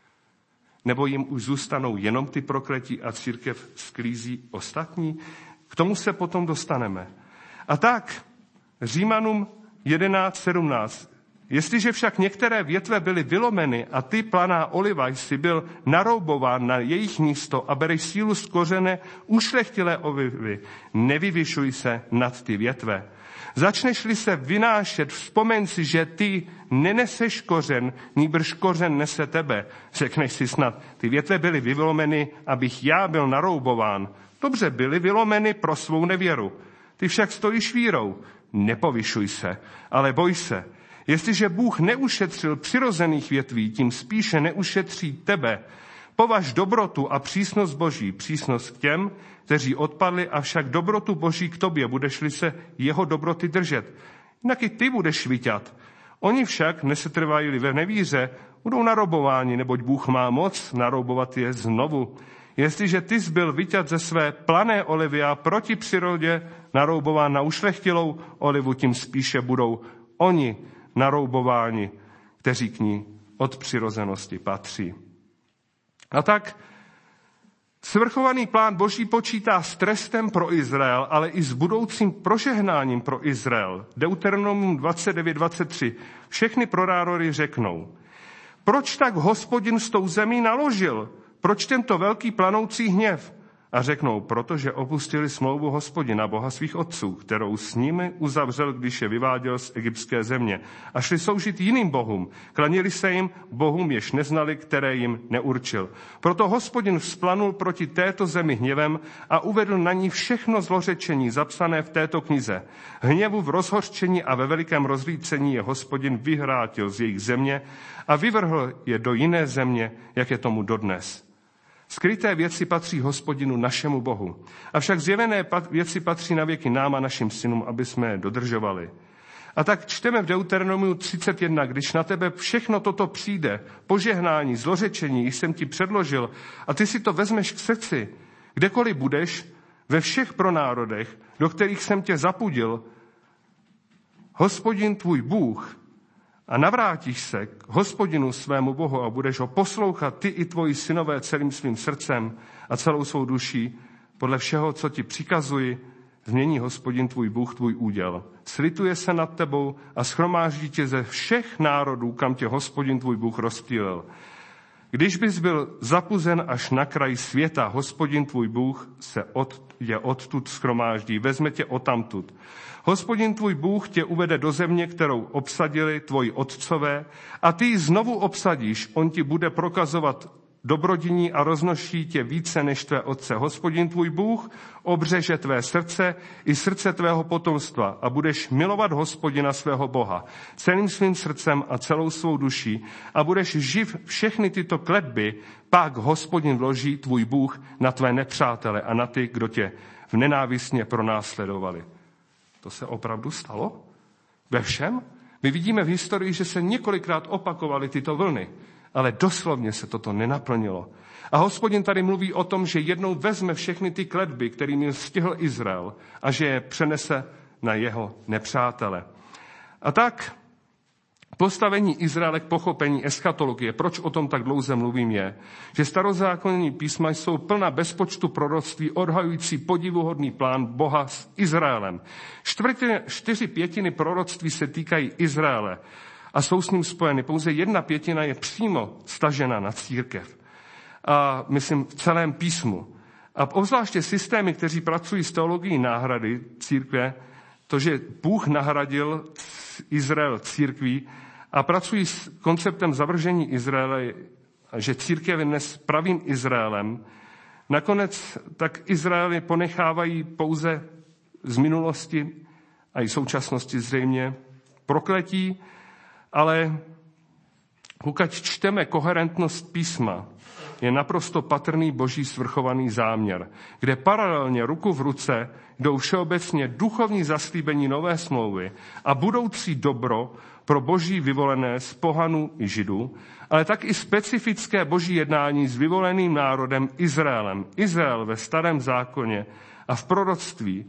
Nebo jim už zůstanou jenom ty prokletí a církev sklízí ostatní? K tomu se potom dostaneme. A tak, Římanům 11.17. Jestliže však některé větve byly vylomeny a ty planá oliva jsi byl naroubován na jejich místo a bereš sílu z kořene ušlechtilé olivy, nevyvyšuj se nad ty větve. Začneš-li se vynášet, vzpomeň si, že ty neneseš kořen, nýbrž kořen nese tebe. Řekneš si snad, ty větve byly vylomeny, abych já byl naroubován. Dobře, byly vylomeny pro svou nevěru. Ty však stojíš vírou. Nepovyšuj se, ale boj se. Jestliže Bůh neušetřil přirozených větví, tím spíše neušetří tebe. Považ dobrotu a přísnost Boží, přísnost k těm, kteří odpadli, avšak dobrotu Boží k tobě, budeš-li se jeho dobroty držet. Jinak i ty budeš vyťat. Oni však, nesetrvají-li ve nevíře, budou narobováni, neboť Bůh má moc narobovat je znovu. Jestliže ty jsi byl vyťat ze své plané olivy a proti přírodě naroubován na ušlechtilou olivu, tím spíše budou oni naroubováni, kteří k ní od přirozenosti patří. A tak svrchovaný plán Boží počítá s trestem pro Izrael, ale i s budoucím prožehnáním pro Izrael. Deuteronomium 29.23. Všechny pronárory řeknou: proč tak Hospodin s tou zemí naložil? Proč tento velký planoucí hněv? A řeknou, protože opustili smlouvu Hospodina, Boha svých otců, kterou s nimi uzavřel, když je vyváděl z egyptské země. A šli sloužit jiným bohům. Klanili se jim bohům, jež neznali, které jim neurčil. Proto Hospodin vzplanul proti této zemi hněvem a uvedl na ní všechno zlořečení zapsané v této knize. Hněvu v rozhořčení a ve velikém rozlícení je Hospodin vyhrátil z jejich země a vyvrhl je do jiné země, jak je tomu dodnes. Skryté věci patří Hospodinu, našemu Bohu. Avšak zjevené věci patří na věky nám a našim synům, aby jsme je dodržovali. A tak čteme v Deuteronomiu 31, když na tebe všechno toto přijde, požehnání, zlořečení, již jsem ti předložil, a ty si to vezmeš k srdci, kdekoliv budeš, ve všech pronárodech, do kterých jsem tě zapudil, Hospodin tvůj Bůh, a navrátíš se k Hospodinu svému Bohu a budeš ho poslouchat ty i tvoji synové celým svým srdcem a celou svou duší, podle všeho, co ti přikazuji, změní Hospodin tvůj Bůh tvůj úděl. Slituje se nad tebou a shromáždí tě ze všech národů, kam tě Hospodin tvůj Bůh rozptýlil. Když bys byl zapuzen až na kraj světa, Hospodin tvůj Bůh je odtud shromáždí, vezme tě odtamtud. Hospodin tvůj Bůh tě uvede do země, kterou obsadili tvoji otcové, a ty ji znovu obsadíš. On ti bude prokazovat dobrodiní a roznoší tě více než tvé otce. Hospodin tvůj Bůh obřeže tvé srdce i srdce tvého potomstva a budeš milovat Hospodina svého Boha celým svým srdcem a celou svou duší a budeš živ všechny tyto kletby, pak Hospodin vloží tvůj Bůh na tvé nepřátele a na ty, kdo tě v nenávistně pronásledovali. To se opravdu stalo? Ve všem? My vidíme v historii, že se několikrát opakovaly tyto vlny, ale doslovně se toto nenaplnilo. A Hospodin tady mluví o tom, že jednou vezme všechny ty kletby, kterými stihl Izrael, a že je přenese na jeho nepřátele. A tak postavení Izraele k pochopení eschatologie, proč o tom tak dlouze mluvím, je, že starozákonní písma jsou plná bezpočtu proroctví odhajující podivuhodný plán Boha s Izraelem. 4/5 proroctví se týkají Izraele a jsou s ním spojeny. Pouze 1/5 je přímo stažena na církev. A myslím v celém písmu. A obzvláště systémy, kteří pracují s teologií náhrady církve, to, že Bůh nahradil Izrael církví a pracují s konceptem zavržení Izraele, že církev je dnes pravým Izraelem, nakonec tak Izraeli ponechávají pouze z minulosti a i současnosti zřejmě prokletí, ale pokud čteme koherentnost písma, je naprosto patrný boží svrchovaný záměr, kde paralelně ruku v ruce jdou všeobecně duchovní zaslíbení nové smlouvy a budoucí dobro pro boží vyvolené z pohanů i židů, ale tak i specifické boží jednání s vyvoleným národem Izraelem. Izrael ve starém zákoně a v proroctví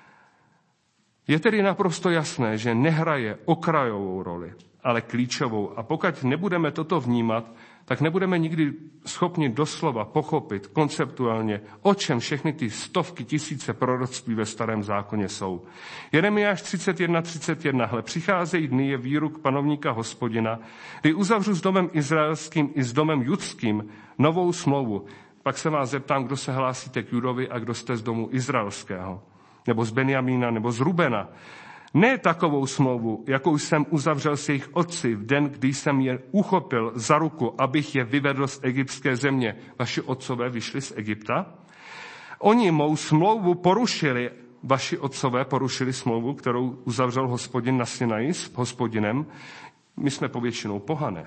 je tedy naprosto jasné, že nehraje okrajovou roli, ale klíčovou. A pokud nebudeme toto vnímat, tak nebudeme nikdy schopni doslova pochopit konceptuálně, o čem všechny ty stovky tisíce proroctví ve starém zákoně jsou. Jeremiáš 31:31. Hle, přicházejí dny, je výrok panovníka Hospodina, kdy uzavřu s domem izraelským i s domem judským novou smlouvu. Pak se vás zeptám, kdo se hlásíte k Judovi a kdo jste z domu izraelského, nebo z Benjamína, nebo z Rubena. Ne takovou smlouvu, jakou jsem uzavřel s jejich otci v den, kdy jsem je uchopil za ruku, abych je vyvedl z egyptské země. Vaši otcové vyšli z Egypta. Oni mou smlouvu porušili, vaši otcové porušili smlouvu, kterou uzavřel Hospodin na Sinaji s Hospodinem. My jsme povětšinou pohané.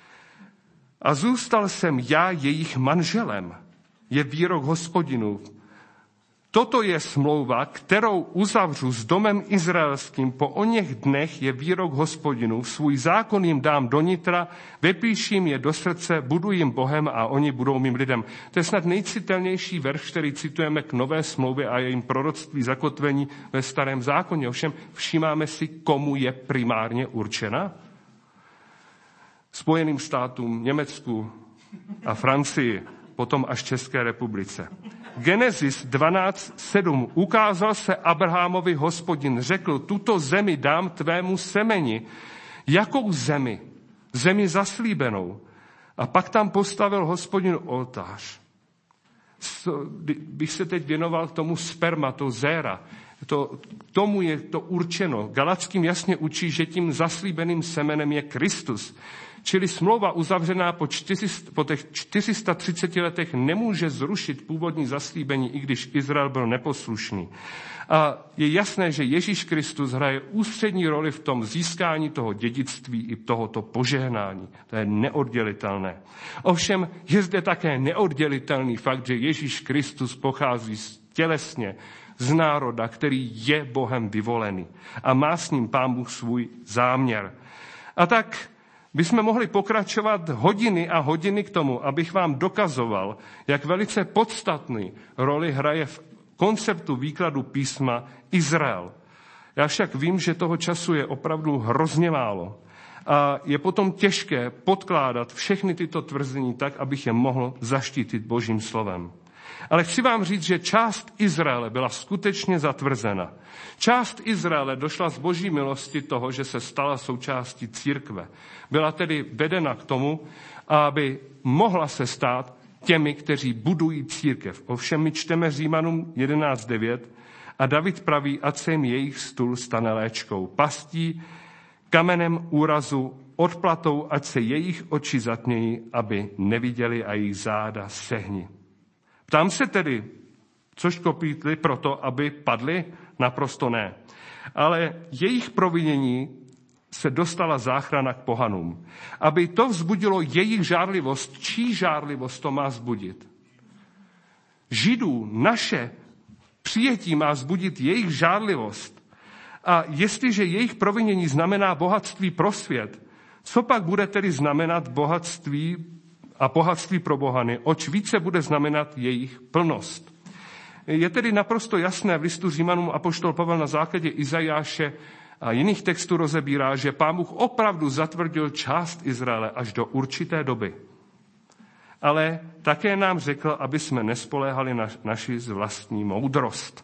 A zůstal jsem já jejich manželem. Je výrok Hospodinu. Toto je smlouva, kterou uzavřu s domem izraelským. Po oněch dnech je výrok Hospodinu. Svůj zákon jim dám do nitra, vypíším je do srdce, budu jim Bohem a oni budou mým lidem. To je snad nejcitelnější verš, který citujeme k nové smlouvě a jejím proroctví zakotvení ve starém zákoně. Ovšem všímáme si, komu je primárně určena? Spojeným státům, Německu a Francii, potom až České republice. Genesis 12:7. Ukázal se Abrahamovi Hospodin, řekl, tuto zemi dám tvému semeni. Jakou zemi? Zemi zaslíbenou. A pak tam postavil Hospodin oltář. bych se teď věnoval tomu spermatu, zéra, tomu je to určeno. Galackým jasně učí, že tím zaslíbeným semenem je Kristus. Čili smlouva uzavřená po těch 430 letech nemůže zrušit původní zaslíbení, i když Izrael byl neposlušný. A je jasné, že Ježíš Kristus hraje ústřední roli v tom získání toho dědictví i tohoto požehnání. To je neoddělitelné. Ovšem je zde také neoddělitelný fakt, že Ježíš Kristus pochází tělesně z národa, který je Bohem vyvolený a má s ním Pán Bůh svůj záměr. A tak bychom mohli pokračovat hodiny a hodiny k tomu, abych vám dokazoval, jak velice podstatný roli hraje v konceptu výkladu písma Izrael. Já však vím, že toho času je opravdu hrozně málo a je potom těžké podkládat všechny tyto tvrzení tak, abych je mohl zaštítit Božím slovem. Ale chci vám říct, že část Izraele byla skutečně zatvrzena. Část Izraele došla z Boží milosti toho, že se stala součástí církve. Byla tedy vedena k tomu, aby mohla se stát těmi, kteří budují církev. Ovšem my čteme Římanům 11.9 a David praví, ať se jim jejich stůl stane léčkou, pastí, kamenem úrazu, odplatou, ať se jejich oči zatmějí, aby neviděli a jejich záda sehni. Ptám se tedy, což kopítli proto, aby padli? Naprosto ne. Ale jejich provinění se dostala záchrana k pohanům. Aby to vzbudilo jejich žárlivost, čí žárlivost to má vzbudit? Židů naše přijetí má vzbudit jejich žárlivost. A jestliže jejich provinění znamená bohatství pro svět, co pak bude tedy znamenat bohatství a bohatství pro pohany? Oč více bude znamenat jejich plnost? Je tedy naprosto jasné v listu Římanům apoštol Pavel na základě Izajáše a jiných textů rozebírá, že Pán Bůh opravdu zatvrdil část Izraele až do určité doby. Ale také nám řekl, aby jsme nespoléhali na naši vlastní moudrost.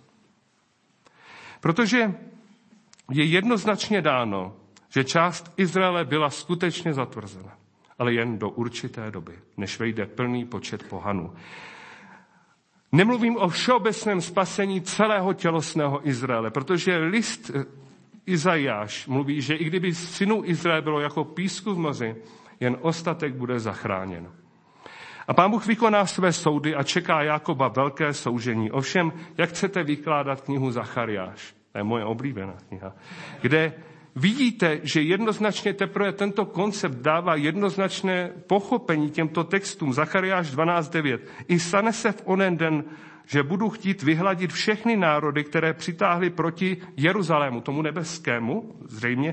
Protože je jednoznačně dáno, že část Izraele byla skutečně zatvrzena, ale jen do určité doby, než vejde plný počet pohanů. Nemluvím o všeobecném spasení celého tělesného Izraele, protože list Izajáš mluví, že i kdyby synů Izraele bylo jako písku v moři, jen ostatek bude zachráněn. A Pán Bůh vykoná své soudy a čeká Jákoba velké soužení. Ovšem, jak chcete vykládat knihu Zachariáš? To je moje oblíbená kniha. Kde vidíte, že jednoznačně teprve tento koncept dává jednoznačné pochopení těmto textům. Zachariáš 12.9. I stane se v onen den, že budu chtít vyhladit všechny národy, které přitáhly proti Jeruzalému, tomu nebeskému, zřejmě,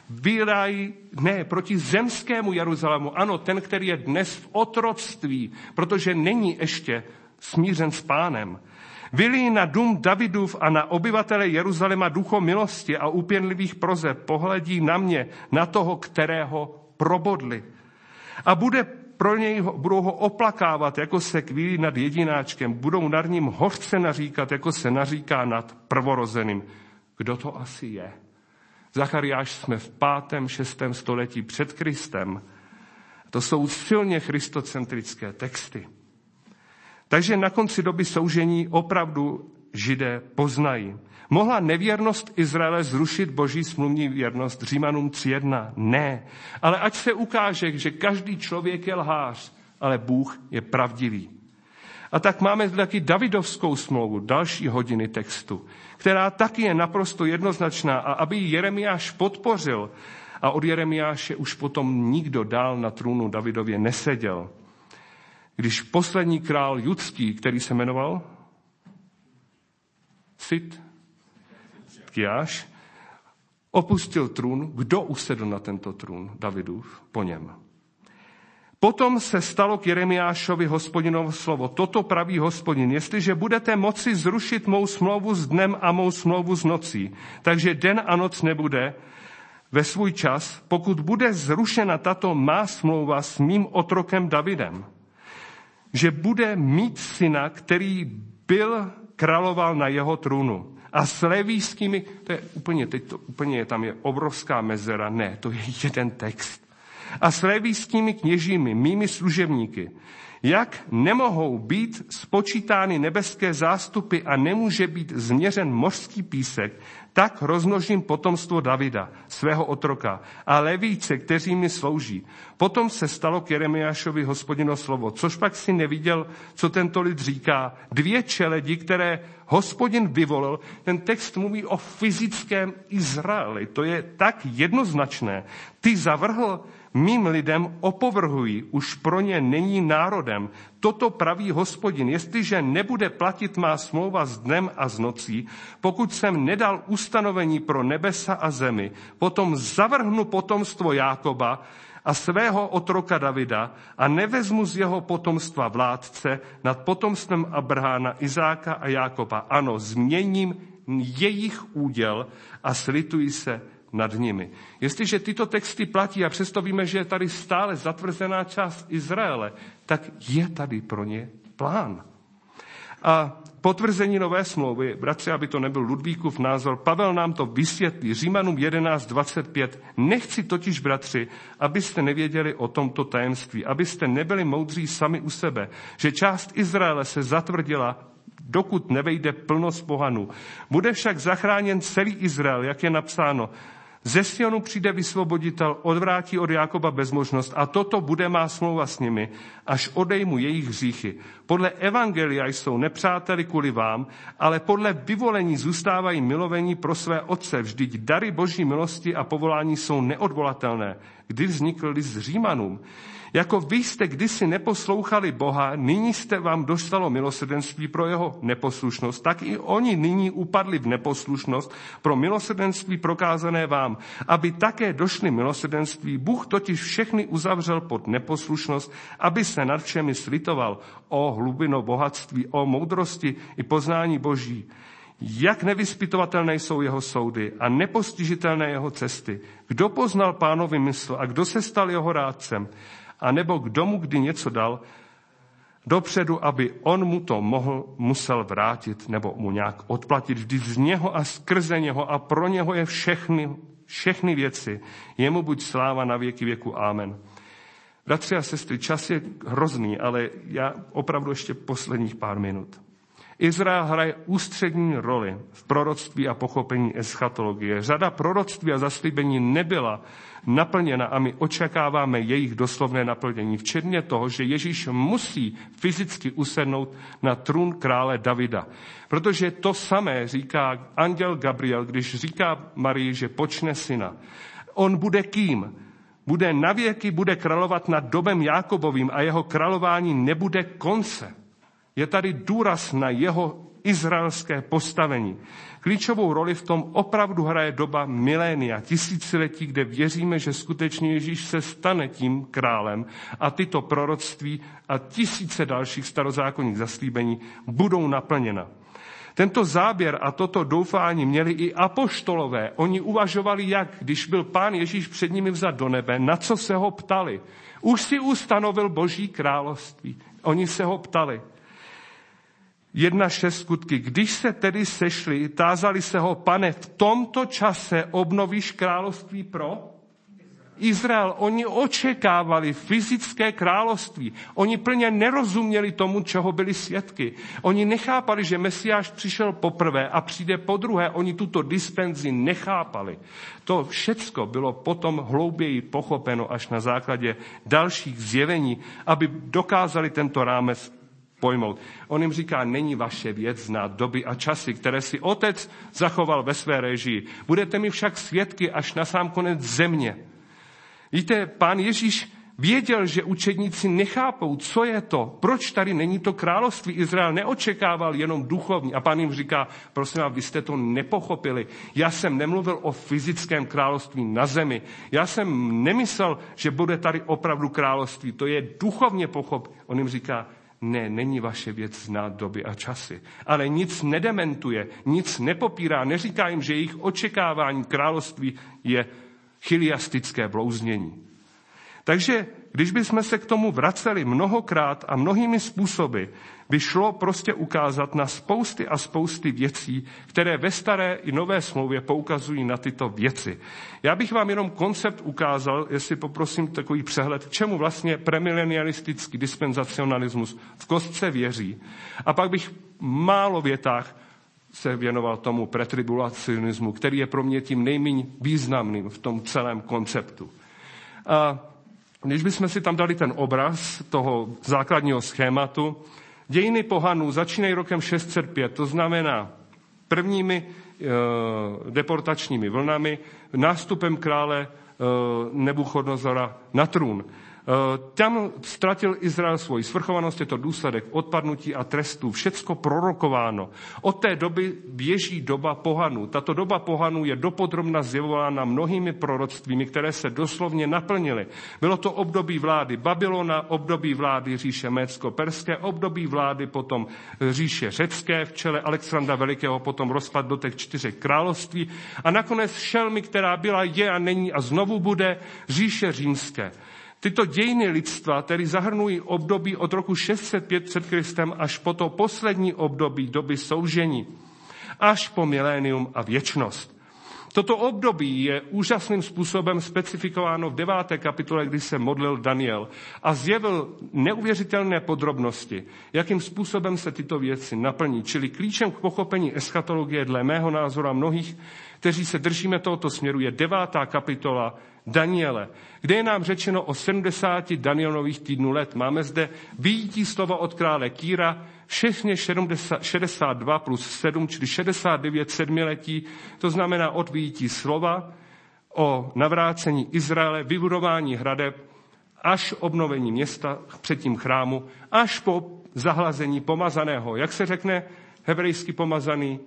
proti zemskému Jeruzalému. Ano, ten, který je dnes v otroctví, protože není ještě smířen s Pánem. Vylí na dům Davidův a na obyvatele Jeruzaléma ducho milosti a úpěnlivých prozeb, pohledí na mě, na toho, kterého probodli. A budou ho oplakávat, jako se kvílí nad jedináčkem, budou nad ním hořce naříkat, jako se naříká nad prvorozeným. Kdo to asi je? Zachariáš jsme v 5. 6. století před Kristem. To jsou silně christocentrické texty. Takže na konci doby soužení opravdu Židé poznají. Mohla nevěrnost Izraele zrušit Boží smluvní věrnost Římanům 3.1? Ne. Ale ať se ukáže, že každý člověk je lhář, ale Bůh je pravdivý. A tak máme taky Davidovskou smlouvu, další hodiny textu, která taky je naprosto jednoznačná a aby ji Jeremiáš podpořil a od Jeremiáše už potom nikdo dál na trůnu Davidově neseděl. Když poslední král judský, který se jmenoval Sidkiáš, opustil trůn, kdo usedl na tento trůn? Davidův, po něm. Potom se stalo k Jeremiášovi Hospodinovo slovo. Toto praví Hospodin, jestliže budete moci zrušit mou smlouvu s dnem a mou smlouvu s nocí, takže den a noc nebude ve svůj čas, pokud bude zrušena tato má smlouva s mým otrokem Davidem, že bude mít syna, který královal na jeho trůnu. A s levískými, to je úplně, tam je obrovská mezera, ne, to je jeden text. A s levískými kněžími, mými služebníky, Jak nemohou být spočítány nebeské zástupy a nemůže být změřen mořský písek, tak rozmnožím potomstvo Davida, svého otroka, a Levíce, kteří mi slouží. Potom se stalo k Jeremiášovi Hospodino slovo, což pak si neviděl, co tento lid říká. 2 čeledi, které Hospodin vyvolil, ten text mluví o fyzickém Izraeli. To je tak jednoznačné. Ty zavrhl, mým lidem opovrhují, už pro ně není národem. Toto praví Hospodin, jestliže nebude platit má smlouva s dnem a s nocí, pokud jsem nedal ustanovení pro nebesa a zemi, potom zavrhnu potomstvo Jákoba a svého otroka Davida a nevezmu z jeho potomstva vládce nad potomstvem Abraháma, Izáka a Jákoba. Ano, změním jejich úděl a slituji se nad nimi. Jestliže tyto texty platí a přesto víme, že je tady stále zatvrzená část Izraele, tak je tady pro ně plán. A potvrzení nové smlouvy, bratři, aby to nebyl Ludvíkův názor, Pavel nám to vysvětlí, Římanům 11:25. Nechci totiž, bratři, abyste nevěděli o tomto tajemství, abyste nebyli moudří sami u sebe, že část Izraele se zatvrdila, dokud nevejde plnost pohanů. Bude však zachráněn celý Izrael, jak je napsáno. Ze Sionu přijde vysvoboditel, odvrátí od Jákoba bezmožnost a toto bude má smlouva s nimi, až odejmu jejich hříchy. Podle evangelia jsou nepřáteli kvůli vám, ale podle vyvolení zůstávají milovení pro své otce. Vždyť dary boží milosti a povolání jsou neodvolatelné. Kdy vznikl list Římanům? Jako vy jste kdysi neposlouchali Boha, nyní jste vám dostalo milosrdenství pro jeho neposlušnost, tak i oni nyní upadli v neposlušnost pro milosrdenství prokázané vám, aby také došli milosrdenství. Bůh totiž všechny uzavřel pod neposlušnost, aby se nad všemi slitoval. O hlubino bohatství, o moudrosti i poznání boží. Jak nevyzpytovatelné jsou jeho soudy a nepostižitelné jeho cesty. Kdo poznal Pánovi mysl a kdo se stal jeho rádcem? A nebo kdo mu kdy něco dal dopředu, aby on mu to musel vrátit nebo mu nějak odplatit. Vždyť z něho a skrze něho a pro něho je všechny věci. Jemu buď sláva na věky věku. Amen. Bratři a sestry, čas je hrozný, ale já opravdu ještě posledních pár minut. Izrael hraje ústřední roli v proroctví a pochopení eschatologie. Řada proroctví a zaslíbení nebyla naplněna a my očekáváme jejich doslovné naplnění, včetně toho, že Ježíš musí fyzicky usednout na trůn krále Davida. Protože to samé říká anděl Gabriel, když říká Marii, že počne syna. On bude kým? Bude navěky, bude královat nad domem Jákobovým a jeho králování nebude konce. Je tady důraz na jeho izraelské postavení. Klíčovou roli v tom opravdu hraje doba milénia, tisíciletí, kde věříme, že skutečně Ježíš se stane tím králem a tyto proroctví a tisíce dalších starozákonních zaslíbení budou naplněna. Tento záběr a toto doufání měli i apoštolové. Oni uvažovali, jak, když byl Pán Ježíš před nimi vzat do nebe, na co se ho ptali. Už si ustanovil Boží království. Oni se ho ptali. 1:6 Skutky. Když se tedy sešli, tázali se ho, Pane, v tomto čase obnovíš království pro Izrael. Oni očekávali fyzické království. Oni plně nerozuměli tomu, čeho byli svědky. Oni nechápali, že Mesiáš přišel poprvé a přijde podruhé. Oni tuto dispenzi nechápali. To všecko bylo potom hlouběji pochopeno až na základě dalších zjevení, aby dokázali tento rámec pojmout. On jim říká, není vaše věc znát doby a časy, které si otec zachoval ve své režii. Budete mi však svědky až na sám konec země. Víte, Pán Ježíš věděl, že učedníci nechápou, co je to, proč tady není to království. Izrael neočekával jenom duchovní. A Pán jim říká, prosím vás, vy jste to nepochopili. Já jsem nemluvil o fyzickém království na zemi. Já jsem nemyslel, že bude tady opravdu království. To je duchovně pochop. On jim říká, ne, není vaše věc znát doby a časy. Ale nic nedementuje, nic nepopírá, neříká jim, že jejich očekávání království je chiliastické blouznění. Takže Když bychom se k tomu vraceli mnohokrát a mnohými způsoby, by šlo prostě ukázat na spousty a spousty věcí, které ve staré i nové smlouvě poukazují na tyto věci. Já bych vám jenom koncept ukázal, jestli poprosím takový přehled, čemu vlastně premilenialistický dispenzacionalismus v kostce věří. A pak bych málo větách se věnoval tomu pretribulacionismu, který je pro mě tím nejméně významným v tom celém konceptu. A když bychom si tam dali ten obraz toho základního schématu, dějiny pohanů začínají rokem 605, to znamená prvními deportačními vlnami, nástupem krále Nebuchodnozora na trůn. Tam ztratil Izrael svoji svrchovanost, je to důsledek odpadnutí a trestů, všecko prorokováno. Od té doby běží doba pohanů. Tato doba pohanů je dopodrobna zjevována mnohými proroctvími, které se doslovně naplnily. Bylo to období vlády Babylona, období vlády říše Médsko-perské, období vlády potom říše řecké, v čele Alexandra Velikého potom rozpad do těch 4 království a nakonec šelmy, která byla, je a není a znovu bude říše římské. Tyto dějiny lidstva tedy zahrnují období od roku 605 před Kristem až po to poslední období doby soužení, až po milénium a věčnost. Toto období je úžasným způsobem specifikováno v 9. kapitole, kdy se modlil Daniel a zjevil neuvěřitelné podrobnosti, jakým způsobem se tyto věci naplní. Čili klíčem k pochopení eschatologie dle mého názoru a mnohých, kteří se držíme tohoto směru, je 9. kapitola Daniele, kde je nám řečeno o 70 Danielových týdnů let. Máme zde vyjítí slova od krále Kýra, všechny 62 plus 7, čili 69 sedmiletí, to znamená od vyjítí slova o navrácení Izraele, vybudování hradeb, až obnovení města, předtím chrámu, až po zahlazení pomazaného. Jak se řekne hebrejsky pomazaný?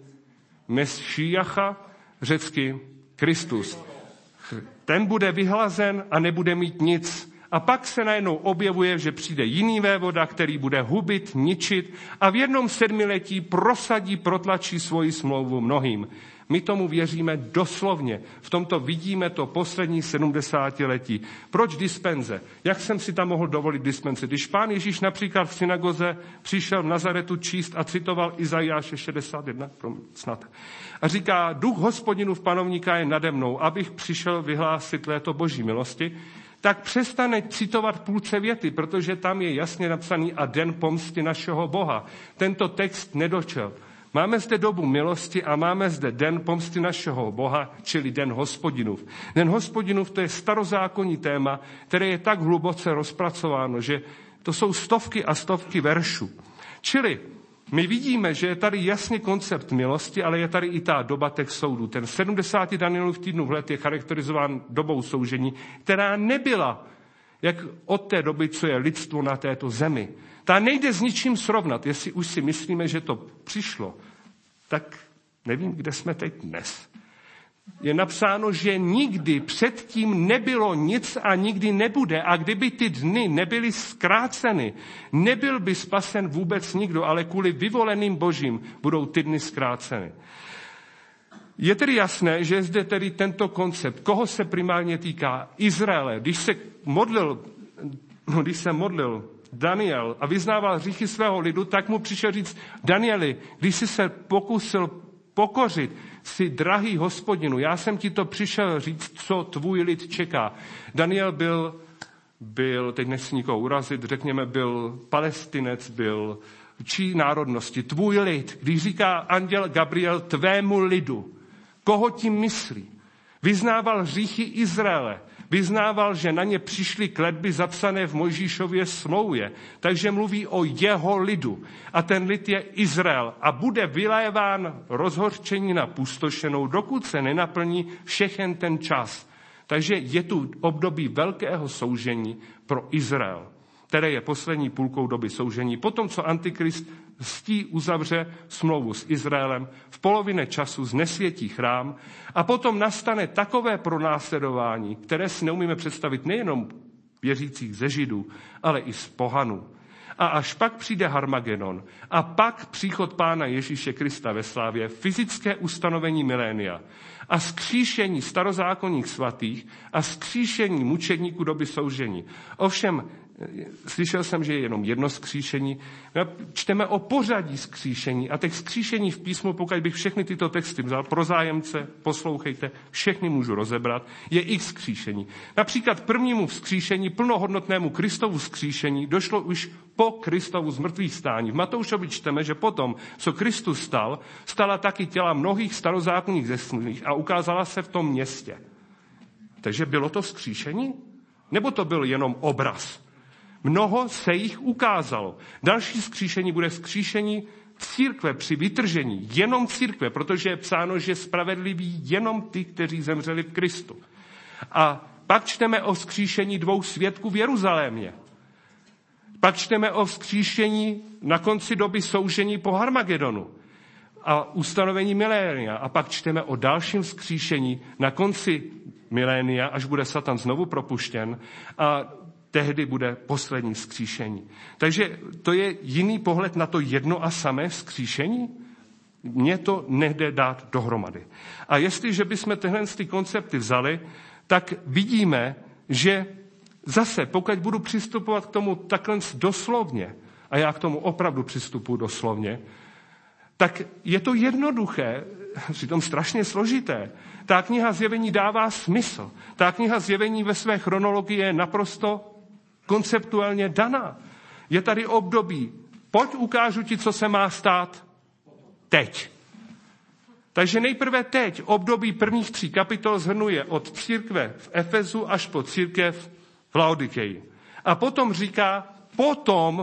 Mesiacha, řecky Kristus. Ten bude vyhlazen a nebude mít nic. A pak se najednou objevuje, že přijde jiný vévoda, který bude hubit, ničit a v jednom sedmiletí protlačí svoji smlouvu mnohým. My tomu věříme doslovně. V tomto vidíme to poslední 70letí. Proč dispenze? Jak jsem si tam mohl dovolit dispenze? Když pán Ježíš například v synagoze přišel v Nazaretu číst a citoval Izajáše 61, snad, a říká, duch Hospodinův panovníka je nade mnou, abych přišel vyhlásit léto boží milosti, tak přestane citovat půlce věty, protože tam je jasně napsaný a den pomsty našeho Boha. Tento text nedočel. Máme zde dobu milosti a máme zde den pomsty našeho Boha, čili den Hospodinův. Den Hospodinův to je starozákonní téma, které je tak hluboce rozpracováno, že to jsou stovky a stovky veršů. Čili my vidíme, že je tady jasný koncept milosti, ale je tady i ta doba těch soudů. Ten 70 Danielův týdnů let je charakterizován dobou soužení, která nebyla jak od té doby, co je lidstvo na této zemi. Ta nejde s ničím srovnat. Jestli už si myslíme, že to přišlo, tak nevím, kde jsme teď dnes. Je napsáno, že nikdy předtím nebylo nic a nikdy nebude. A kdyby ty dny nebyly zkráceny, nebyl by spasen vůbec nikdo, ale kvůli vyvoleným božím budou ty dny zkráceny. Je tedy jasné, že je zde tedy tento koncept. Koho se primárně týká? Izraele. Když se modlil Daniel a vyznával hříchy svého lidu, tak mu přišel říct, Danieli, když jsi se pokusil pokořit si, drahý Hospodinu, já jsem ti to přišel říct, co tvůj lid čeká. Daniel byl, teď nechci nikoho urazit, řekněme, byl Palestinec, byl čí národnosti, tvůj lid. Když říká anděl Gabriel tvému lidu, koho tím myslí? Vyznával hříchy Izraele. Vyznával, že na ně přišly kletby zapsané v Mojžíšově smlouvě. Takže mluví o jeho lidu. A ten lid je Izrael. A bude vyléván rozhořčení na pustošenou, dokud se nenaplní všechen ten čas. Takže je tu období velkého soužení pro Izrael, které je poslední půlkou doby soužení. Potom, co Antikrist uzavře smlouvu s Izraelem, v polovině času znesvětí chrám a potom nastane takové pronásledování, které si neumíme představit nejenom věřících ze Židů, ale i z pohanů. A až pak přijde Harmagedon a pak příchod Pána Ježíše Krista ve slávě, fyzické ustanovení milénia a vzkříšení starozákonních svatých a vzkříšení mučedníků doby soužení. Ovšem, slyšel jsem, že je jenom jedno vzkříšení. Čteme o pořadí vzkříšení a těch vzkříšení v písmu, pokud bych všechny tyto texty vzal pro zájemce, poslouchejte, všechny můžu rozebrat, je ich vzkříšení. Například prvnímu vzkříšení, plnohodnotnému Kristovu vzkříšení, došlo už po Kristovu zmrtvých stání. V Matoušovi čteme, že potom, co Kristus stal, stala taky těla mnohých starozákonních zesnulých a ukázala se v tom městě. Takže bylo to vzkříšení? Nebo to byl jenom obraz? Mnoho se jich ukázalo. Další vzkříšení bude vzkříšení církve při vytržení. Jenom církve, protože je psáno, že spravedliví jenom ty, kteří zemřeli v Kristu. A pak čteme o vzkříšení 2 svědků v Jeruzalémě. Pak čteme o vzkříšení na konci doby soužení po Harmagedonu a ustanovení milénia. A pak čteme o dalším vzkříšení na konci milénia, až bude Satan znovu propuštěn a tehdy bude poslední vzkříšení. Takže to je jiný pohled na to jedno a samé vzkříšení? Mně to nejde dát dohromady. A jestliže bychom tyhle koncepty vzali, tak vidíme, že zase, pokud budu přistupovat k tomu takhle doslovně, a já k tomu opravdu přistupuji doslovně, tak je to jednoduché, přitom strašně složité. Ta kniha Zjevení dává smysl. Ta kniha Zjevení ve své chronologii je naprosto konceptuálně daná. Je tady období, pojď ukážu ti, co se má stát teď. Takže nejprve teď období prvních 3 kapitol shrnuje od církve v Efezu až po církev v Laodikeji. A potom říká, potom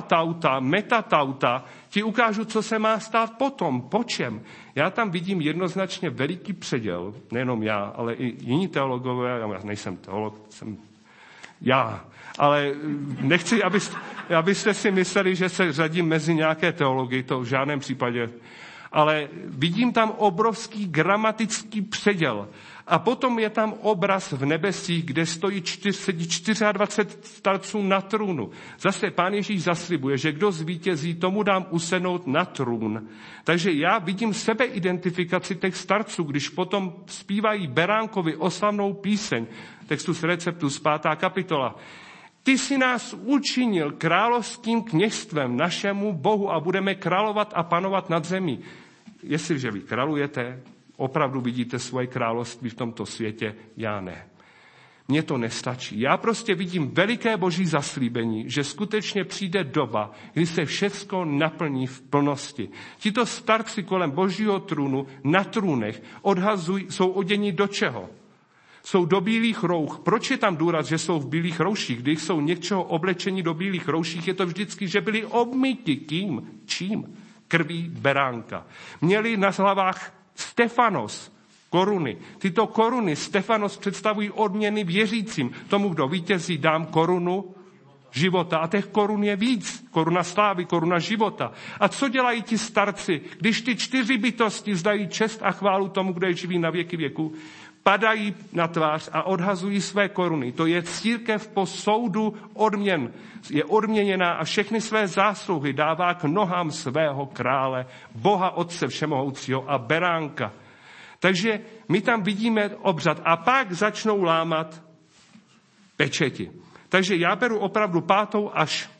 metatauta, ti ukážu, co se má stát potom, po čem. Já tam vidím jednoznačně veliký předěl, nejenom já, ale i jiní teologové, já nejsem teolog, jsem já, ale nechci, abyste si mysleli, že se řadím mezi nějaké teology, to v žádném případě, ale vidím tam obrovský gramatický předěl. A potom je tam obraz v nebesích, kde sedí 24 starců na trůnu. Zase Pán Ježíš zaslibuje, že kdo zvítězí, tomu dám usednout na trůn. Takže já vidím sebeidentifikaci těch starců, když potom zpívají Beránkovi oslavnou píseň, textus receptus 5. kapitola. Ty jsi nás učinil královským kněžstvem našemu Bohu a budeme královat a panovat nad zemí. Jestliže vy králujete, opravdu vidíte svoje království v tomto světě, já ne. Mně to nestačí. Já prostě vidím veliké boží zaslíbení, že skutečně přijde doba, kdy se všecko naplní v plnosti. Tito starci kolem božího trůnu na trůnech jsou oděni do čeho? Jsou do bílých rouch. Proč je tam důraz, že jsou v bílých rouších? Když jsou něčeho oblečení do bílých rouších, je to vždycky, že byli obmyti kým? Čím? Krví beránka. Měli na hlavách Stefanos, koruny. Tyto koruny Stefanos představují odměny věřícím. Tomu, kdo vítězí, dám korunu života. A těch korun je víc. Koruna slávy, koruna života. A co dělají ti starci, když ty 4 bytosti vzdají čest a chválu tomu, kdo je živý na věky věku? Padají na tvář a odhazují své koruny. To je církev po soudu odměn. Je odměněná a všechny své zásluhy dává k nohám svého krále, Boha Otce Všemohoucího a beránka. Takže my tam vidíme obřad a pak začnou lámat pečeti. Takže já beru opravdu 5. až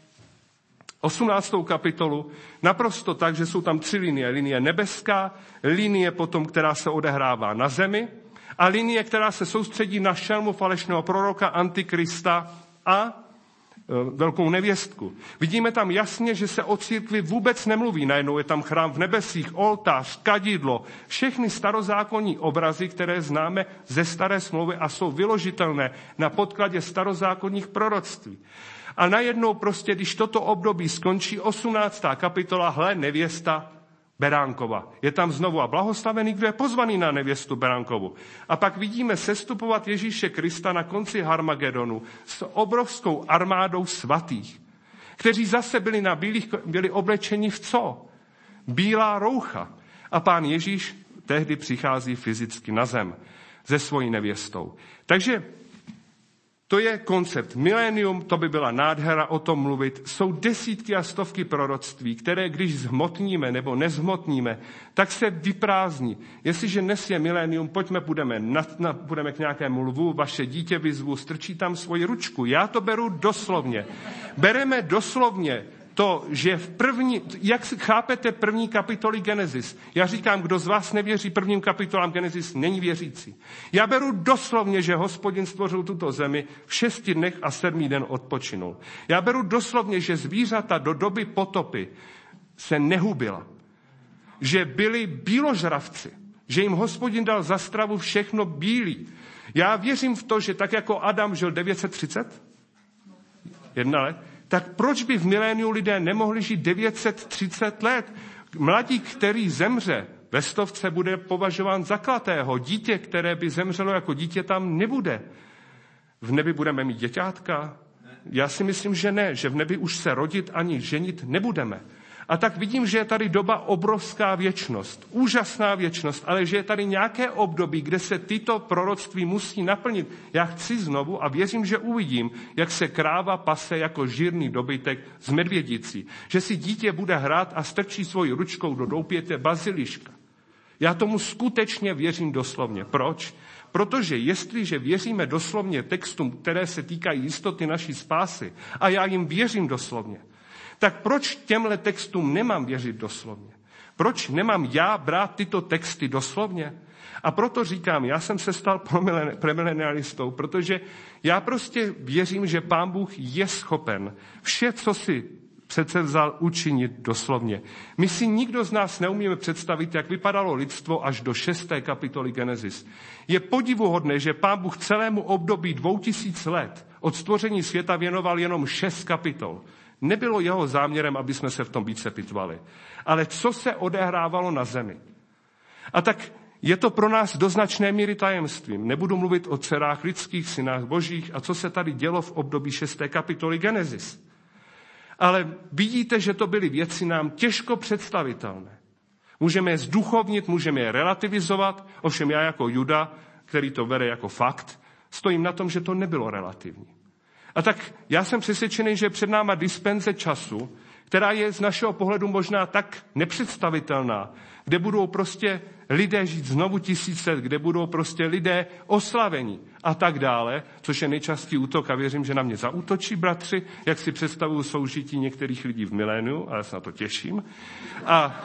18. kapitolu naprosto tak, že jsou tam 3 linie. Linie nebeská, linie potom, která se odehrává na zemi, a linie, která se soustředí na šelmu falešného proroka, antikrista a velkou nevěstku. Vidíme tam jasně, že se o církvi vůbec nemluví. Najednou je tam chrám v nebesích, oltář, kadidlo, všechny starozákonní obrazy, které známe ze staré smlouvy a jsou vyložitelné na podkladě starozákonních proroctví. A najednou prostě, když toto období skončí, 18. kapitola, hle, nevěsta Beránkova. Je tam znovu a blahoslavený, kdo je pozvaný na nevěstu Beránkovu. A pak vidíme sestupovat Ježíše Krista na konci Harmagedonu s obrovskou armádou svatých, kteří zase byli oblečeni v co? Bílá roucha. A Pán Ježíš tehdy přichází fyzicky na zem se svojí nevěstou. Takže To je koncept milénium, to by byla nádhera o tom mluvit. Jsou desítky a stovky proroctví, které když zhmotníme nebo nezhmotníme, tak se vyprázdní. Jestliže dnes je milénium, pojďme, půjdeme k nějakému lvu, vaše dítě vyzvu, strčí tam svoji ručku. Já to beru doslovně. Bereme doslovně to, že jak chápete první kapitoly Genesis? Já říkám, kdo z vás nevěří prvním kapitolám Genesis, není věřící. Já beru doslovně, že Hospodin stvořil tuto zemi v 6 dnech a 7. den odpočinul. Já beru doslovně, že zvířata do doby potopy se nehubila. Že byli bíložravci. Že jim Hospodin dal za stravu všechno bílý. Já věřím v to, že tak jako Adam žil 930? 1 let? Tak proč by v miléniu lidé nemohli žít 930 let? Mladík, který zemře ve 100, bude považován za klatého. Dítě, které by zemřelo jako dítě, tam nebude. V nebi budeme mít děťátka? Já si myslím, že ne, že v nebi už se rodit ani ženit nebudeme. A tak vidím, že je tady doba obrovská věčnost, úžasná věčnost, ale že je tady nějaké období, kde se tyto proroctví musí naplnit. Já chci znovu a věřím, že uvidím, jak se kráva pase jako žírný dobytek z medvědicí. Že si dítě bude hrát a strčí svojí ručkou do doupěte baziliška. Já tomu skutečně věřím doslovně. Proč? Protože jestliže věříme doslovně textům, které se týkají jistoty naší spásy, a já jim věřím doslovně, tak proč těmhle textům nemám věřit doslovně? Proč nemám já brát tyto texty doslovně? A proto říkám, já jsem se stal premilenialistou, protože já prostě věřím, že Pán Bůh je schopen vše, co si přece vzal, učinit doslovně. My si nikdo z nás neumíme představit, jak vypadalo lidstvo až do 6. kapitoly Genesis. Je podivuhodné, že Pán Bůh celému období 2000 let od stvoření světa věnoval jenom 6 kapitol. Nebylo jeho záměrem, aby jsme se v tom více pitvali. Ale co se odehrávalo na zemi? A tak je to pro nás do značné míry tajemstvím. Nebudu mluvit o dcerách lidských, synách božích a co se tady dělo v období 6. kapitoly Genesis. Ale vidíte, že to byly věci nám těžko představitelné. Můžeme je zduchovnit, můžeme je relativizovat, ovšem já jako Juda, který to bere jako fakt, stojím na tom, že to nebylo relativní. A tak já jsem přesvědčený, že je před náma dispenze času, která je z našeho pohledu možná tak nepředstavitelná, kde budou prostě lidé žít znovu 1000 let, kde budou prostě lidé oslavení a tak dále, což je nejčastější útok a věřím, že na mě zaútočí bratři, jak si představují soužití některých lidí v miléniu, ale já se na to těším. A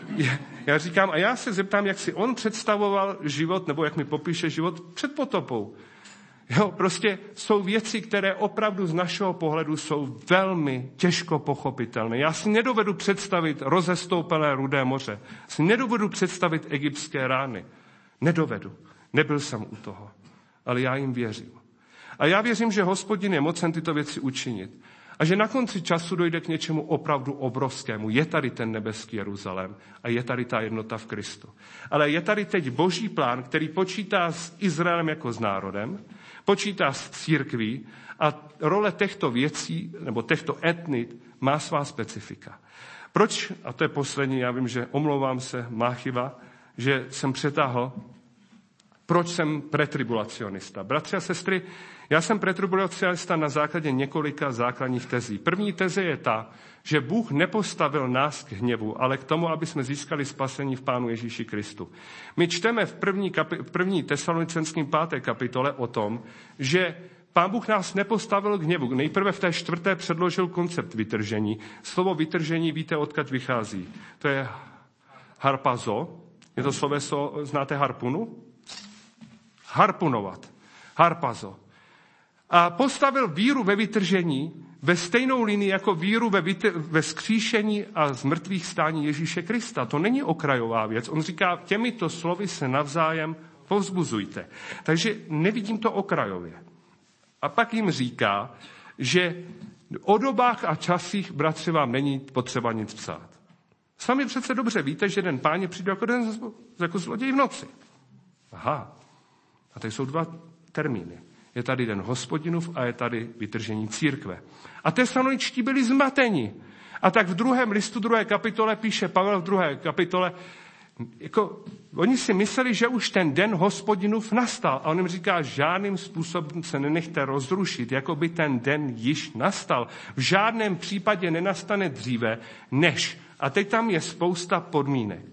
já říkám, a já se zeptám, jak si on představoval život, nebo jak mi popíše život před potopou. Jo, prostě jsou věci, které opravdu z našeho pohledu jsou velmi těžko pochopitelné. Já si nedovedu představit rozestoupené Rudé moře. Si nedovedu představit egyptské rány. Nedovedu. Nebyl jsem u toho. Ale já jim věřím. A já věřím, že Hospodin je mocen tyto věci učinit. A že na konci času dojde k něčemu opravdu obrovskému. Je tady ten nebeský Jeruzalém a je tady ta jednota v Kristu. Ale je tady teď boží plán, který počítá s Izraelem jako s národem, počítá s církví a role těchto věcí, nebo těchto etnit, má svá specifika. Proč, a to je poslední, já vím, že omlouvám se, má chyba, že jsem přetáhl, proč jsem pretribulacionista. Bratři a sestry, já jsem pretribulacionista na základě několika základních tezí. První teze je ta, že Bůh nepostavil nás k hněvu, ale k tomu, aby jsme získali spasení v Pánu Ježíši Kristu. My čteme v první Tesalonicenským 5. kapitole o tom, že Pán Bůh nás nepostavil k hněvu. Nejprve v té 4. předložil koncept vytržení. Slovo vytržení víte, odkud vychází. To je harpazo. Je to sloveso, znáte harpunu? Harpunovat. Harpazo. A postavil víru ve vytržení ve stejnou linii jako víru ve vzkříšení a z mrtvých stání Ježíše Krista. To není okrajová věc. On říká, těmito slovy se navzájem povzbuzujte. Takže nevidím to okrajově. A pak jim říká, že o dobách a časích, bratři, vám není potřeba nic psát. Sami přece dobře víte, že den Páně přijde jako zloděj v noci. Aha. A tady jsou 2 termíny. Je tady den Hospodinův a je tady vytržení církve. A Tesaloničtí byli zmateni. A tak v 2. listu 2. kapitole píše Pavel v 2. kapitole, Oni si mysleli, že už ten den Hospodinův nastal. A on jim říká, žádným způsobem se nenechte rozrušit, jako by ten den již nastal. V žádném případě nenastane dříve, než. A teď tam je spousta podmínek.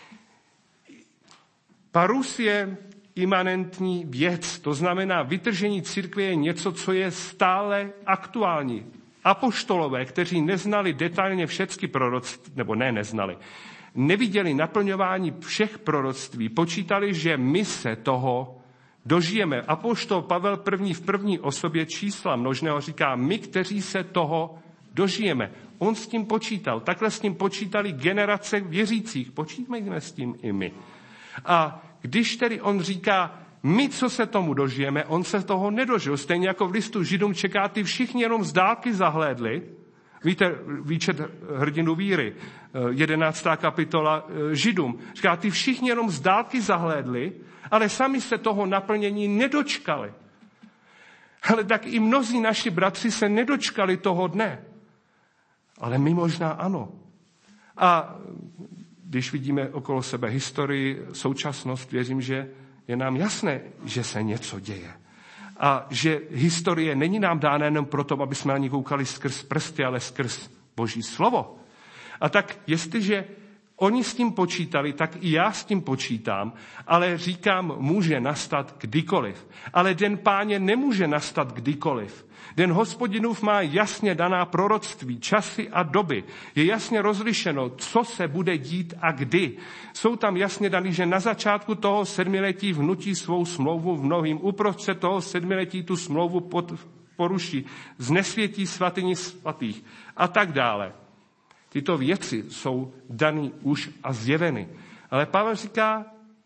Parus je imanentní věc, to znamená, vytržení církve je něco, co je stále aktuální. Apoštolové, kteří neznali detailně všechny proroctví, nebo neznali, neviděli naplňování všech proroctví, počítali, že my se toho dožijeme. Apoštol Pavel v první osobě čísla množného říká, my, kteří se toho dožijeme. On s tím počítal. Takhle s tím počítali generace věřících. Počítejme s tím i my. A když tedy on říká, my, co se tomu dožijeme, on se toho nedožil. Stejně jako v listu Židům čeká, ty všichni jenom z dálky zahlédli. Víte, výčet hrdinů víry, 11. kapitola Židům. Říká, ty všichni jenom z dálky zahlédli, ale sami se toho naplnění nedočkali. Ale tak i mnozí naši bratři se nedočkali toho dne. Ale my možná ano. A když vidíme okolo sebe historii, současnost, věřím, že je nám jasné, že se něco děje. A že historie není nám dána jenom proto, aby jsme na ní koukali skrz prsty, ale skrz Boží slovo. A tak jestliže oni s tím počítali, tak i já s tím počítám, ale říkám, může nastat kdykoliv. Ale den Páně nemůže nastat kdykoliv. Den Hospodinův má jasně daná proroctví, časy a doby. Je jasně rozlišeno, co se bude dít a kdy. Jsou tam jasně daný, že na začátku toho 7letí vnutí svou smlouvu v mnohým, uprostřed toho 7letí tu smlouvu poruší, znesvětí svatyni svatých a tak dále. Tyto věci jsou daný už a zjeveny. Ale Pavel říká,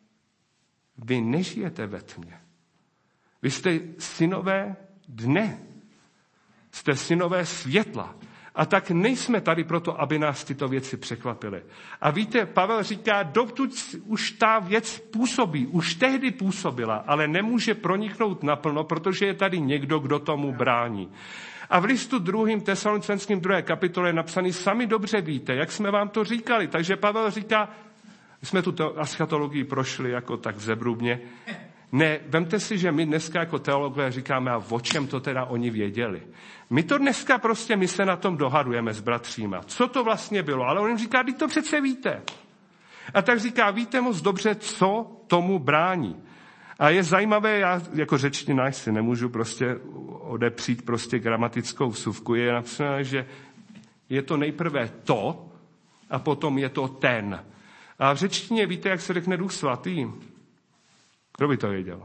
vy nežijete ve tmě. Vy jste synové dne. Jste synové světla. A tak nejsme tady proto, aby nás tyto věci překvapily. A víte, Pavel říká, dokud už ta věc působí, už tehdy působila, ale nemůže proniknout naplno, protože je tady někdo, kdo tomu brání. A v listu 2. Tesalonicenským 2. kapitole je napsaný, sami dobře víte, jak jsme vám to říkali. Takže Pavel říká, jsme tu eschatologii prošli jako tak zebrubně. Ne, vemte si, že my dneska jako teologové říkáme, a o čem to teda oni věděli. My to dneska prostě, my se na tom dohadujeme s bratříma. Co to vlastně bylo? Ale on jim říká, vy to přece víte. A tak říká, víte moc dobře, co tomu brání. A je zajímavé, já jako řečtina si nemůžu prostě odepřít prostě gramatickou vsuvku. Je napsané, že je to nejprve to a potom je to ten. A v řečtině víte, jak se řekne Duch Svatý? Kdo by to věděl?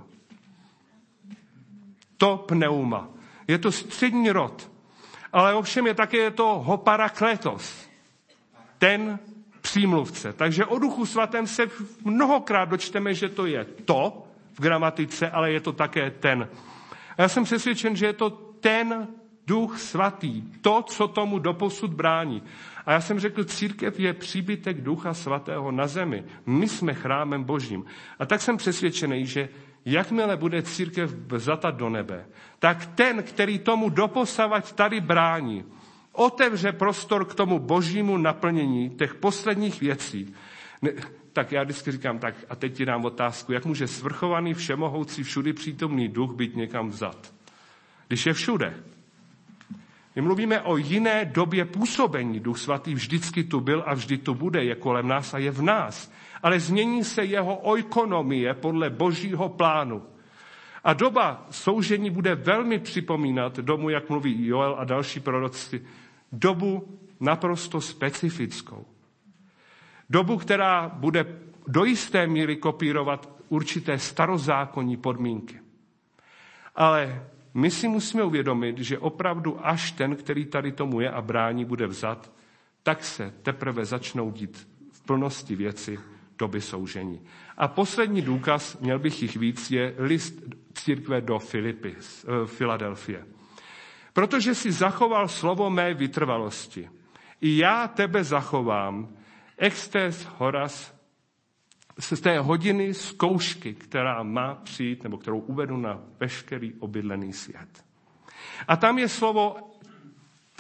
To pneuma. Je to střední rod. Ale ovšem je také to hoparakletos. Ten přímluvce. Takže o Duchu Svatém se mnohokrát dočteme, že to je to v gramatice, ale je to také ten. A já jsem přesvědčen, že je to ten Duch Svatý. To, co tomu doposud brání. A já jsem řekl, církev je příbytek Ducha Svatého na zemi. My jsme chrámem Božím. A tak jsem přesvědčený, že jakmile bude církev vzata do nebe, tak ten, který tomu doposavať tady brání, otevře prostor k tomu Božímu naplnění těch posledních věcí. Tak já vždycky říkám, tak a teď ti dám otázku, jak může svrchovaný, všemohoucí, všudy přítomný duch být někam vzat? Když je všude. My mluvíme o jiné době působení. Duch Svatý vždycky tu byl a vždy tu bude, je kolem nás a je v nás. Ale změní se jeho oikonomie podle Božího plánu. A doba soužení bude velmi připomínat dobu, jak mluví Joel a další proroci, dobu naprosto specifickou. Dobu, která bude do jisté míry kopírovat určité starozákonní podmínky. Ale my si musíme uvědomit, že opravdu až ten, který tady tomu je a brání, bude vzat, tak se teprve začnou dít v plnosti věci doby soužení. A poslední důkaz, měl bych jich víc, je list církve do Filadelfie. Protože si zachoval slovo mé vytrvalosti. I já tebe zachovám, extes horas, z té hodiny zkoušky, která má přijít, nebo kterou uvedu na veškerý obydlený svět. A tam je slovo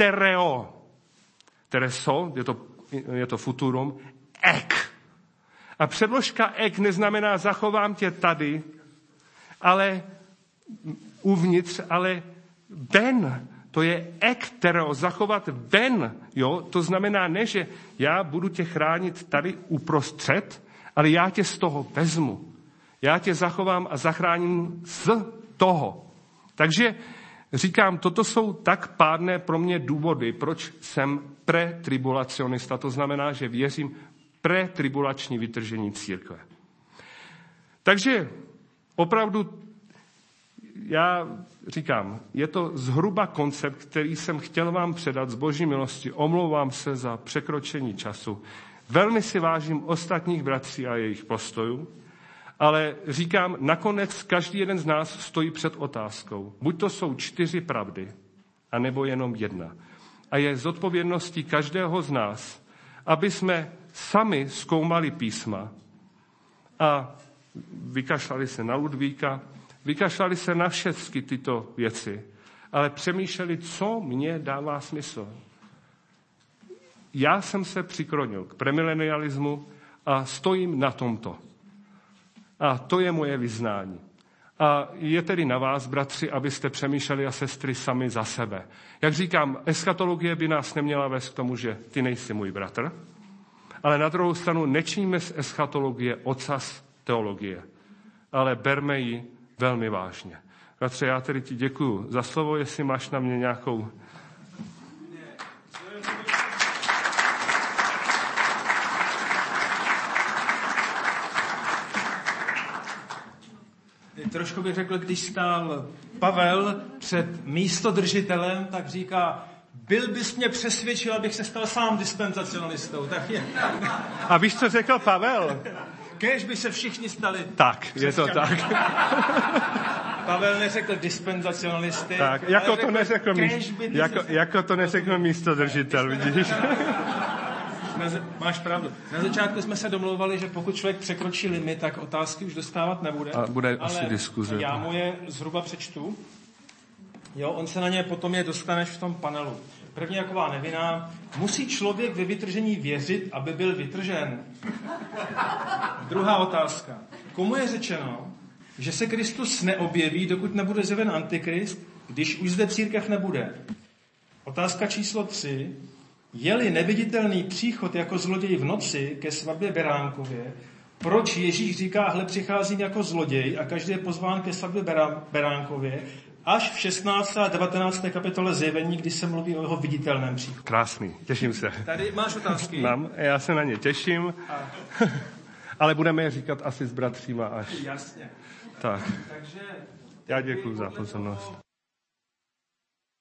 tereo. Tereso, je to futurum, ek. A předložka ek neznamená zachovám tě tady, ale uvnitř, ale ven. To je ektero, zachovat ven. Jo? To znamená ne, že já budu tě chránit tady uprostřed, ale já tě z toho vezmu. Já tě zachovám a zachráním z toho. Takže říkám, toto jsou tak pádné pro mě důvody, proč jsem pretribulacionista. To znamená, že věřím pretribulační vytržení církve. Takže opravdu já říkám, je to zhruba koncept, který jsem chtěl vám předat z Boží milosti. Omlouvám se za překročení času. Velmi si vážím ostatních bratří a jejich postojů, ale říkám, nakonec každý jeden z nás stojí před otázkou. Buď to jsou 4 pravdy, anebo jenom 1. A je zodpovědností každého z nás, aby jsme sami zkoumali písma a vykašlali se na Ludvíka, vykašlali se na všechny tyto věci, ale přemýšleli, co mně dává smysl. Já jsem se přiklonil k premilenialismu a stojím na tomto. A to je moje vyznání. A je tedy na vás, bratři, abyste přemýšleli a sestry sami za sebe. Jak říkám, eschatologie by nás neměla vést k tomu, že ty nejsi můj bratr, ale na druhou stranu nečiníme z eschatologie ocas teologie, ale berme ji velmi vážně. Bratře, já tedy ti děkuju za slovo, jestli máš na mě nějakou... Trošku bych řekl, když stál Pavel před místodržitelem, tak říká, byl bys mě přesvědčil, abych se stal sám dispenzacionalistou. Tak je. A víš, co řekl Pavel? Kéž by se všichni stali. Tak, je to tak. Pavel neřekl dispenzacionalisty. Tak, jako to neřekl místodržitel, vidíš? Máš pravdu. Na začátku jsme se domlouvali, že pokud člověk překročí limit, tak otázky už dostávat nebude. A bude asi diskuze. Já mu je zhruba přečtu. Jo, on se na ně potom dostaneš v tom panelu. První jaková nevinná. Musí člověk ve vytržení věřit, aby byl vytržen? Druhá otázka. Komu je řečeno, že se Kristus neobjeví, dokud nebude zjeven Antikrist, když už zde církev nebude? Otázka číslo 3. Je-li neviditelný příchod jako zloděj v noci ke svatbě Beránkově, proč Ježíš říká, hle, přicházím jako zloděj a každý je pozván ke svatbě Beránkově, až v 16. a 19. kapitole Zjevení, kdy se mluví o jeho viditelném příchodu. Krásný, těším se. Tady máš otázky? Mám, já se na ně těším, ale budeme je říkat asi s bratříma až. Jasně. Tak. Takže já děkuju za pozornost.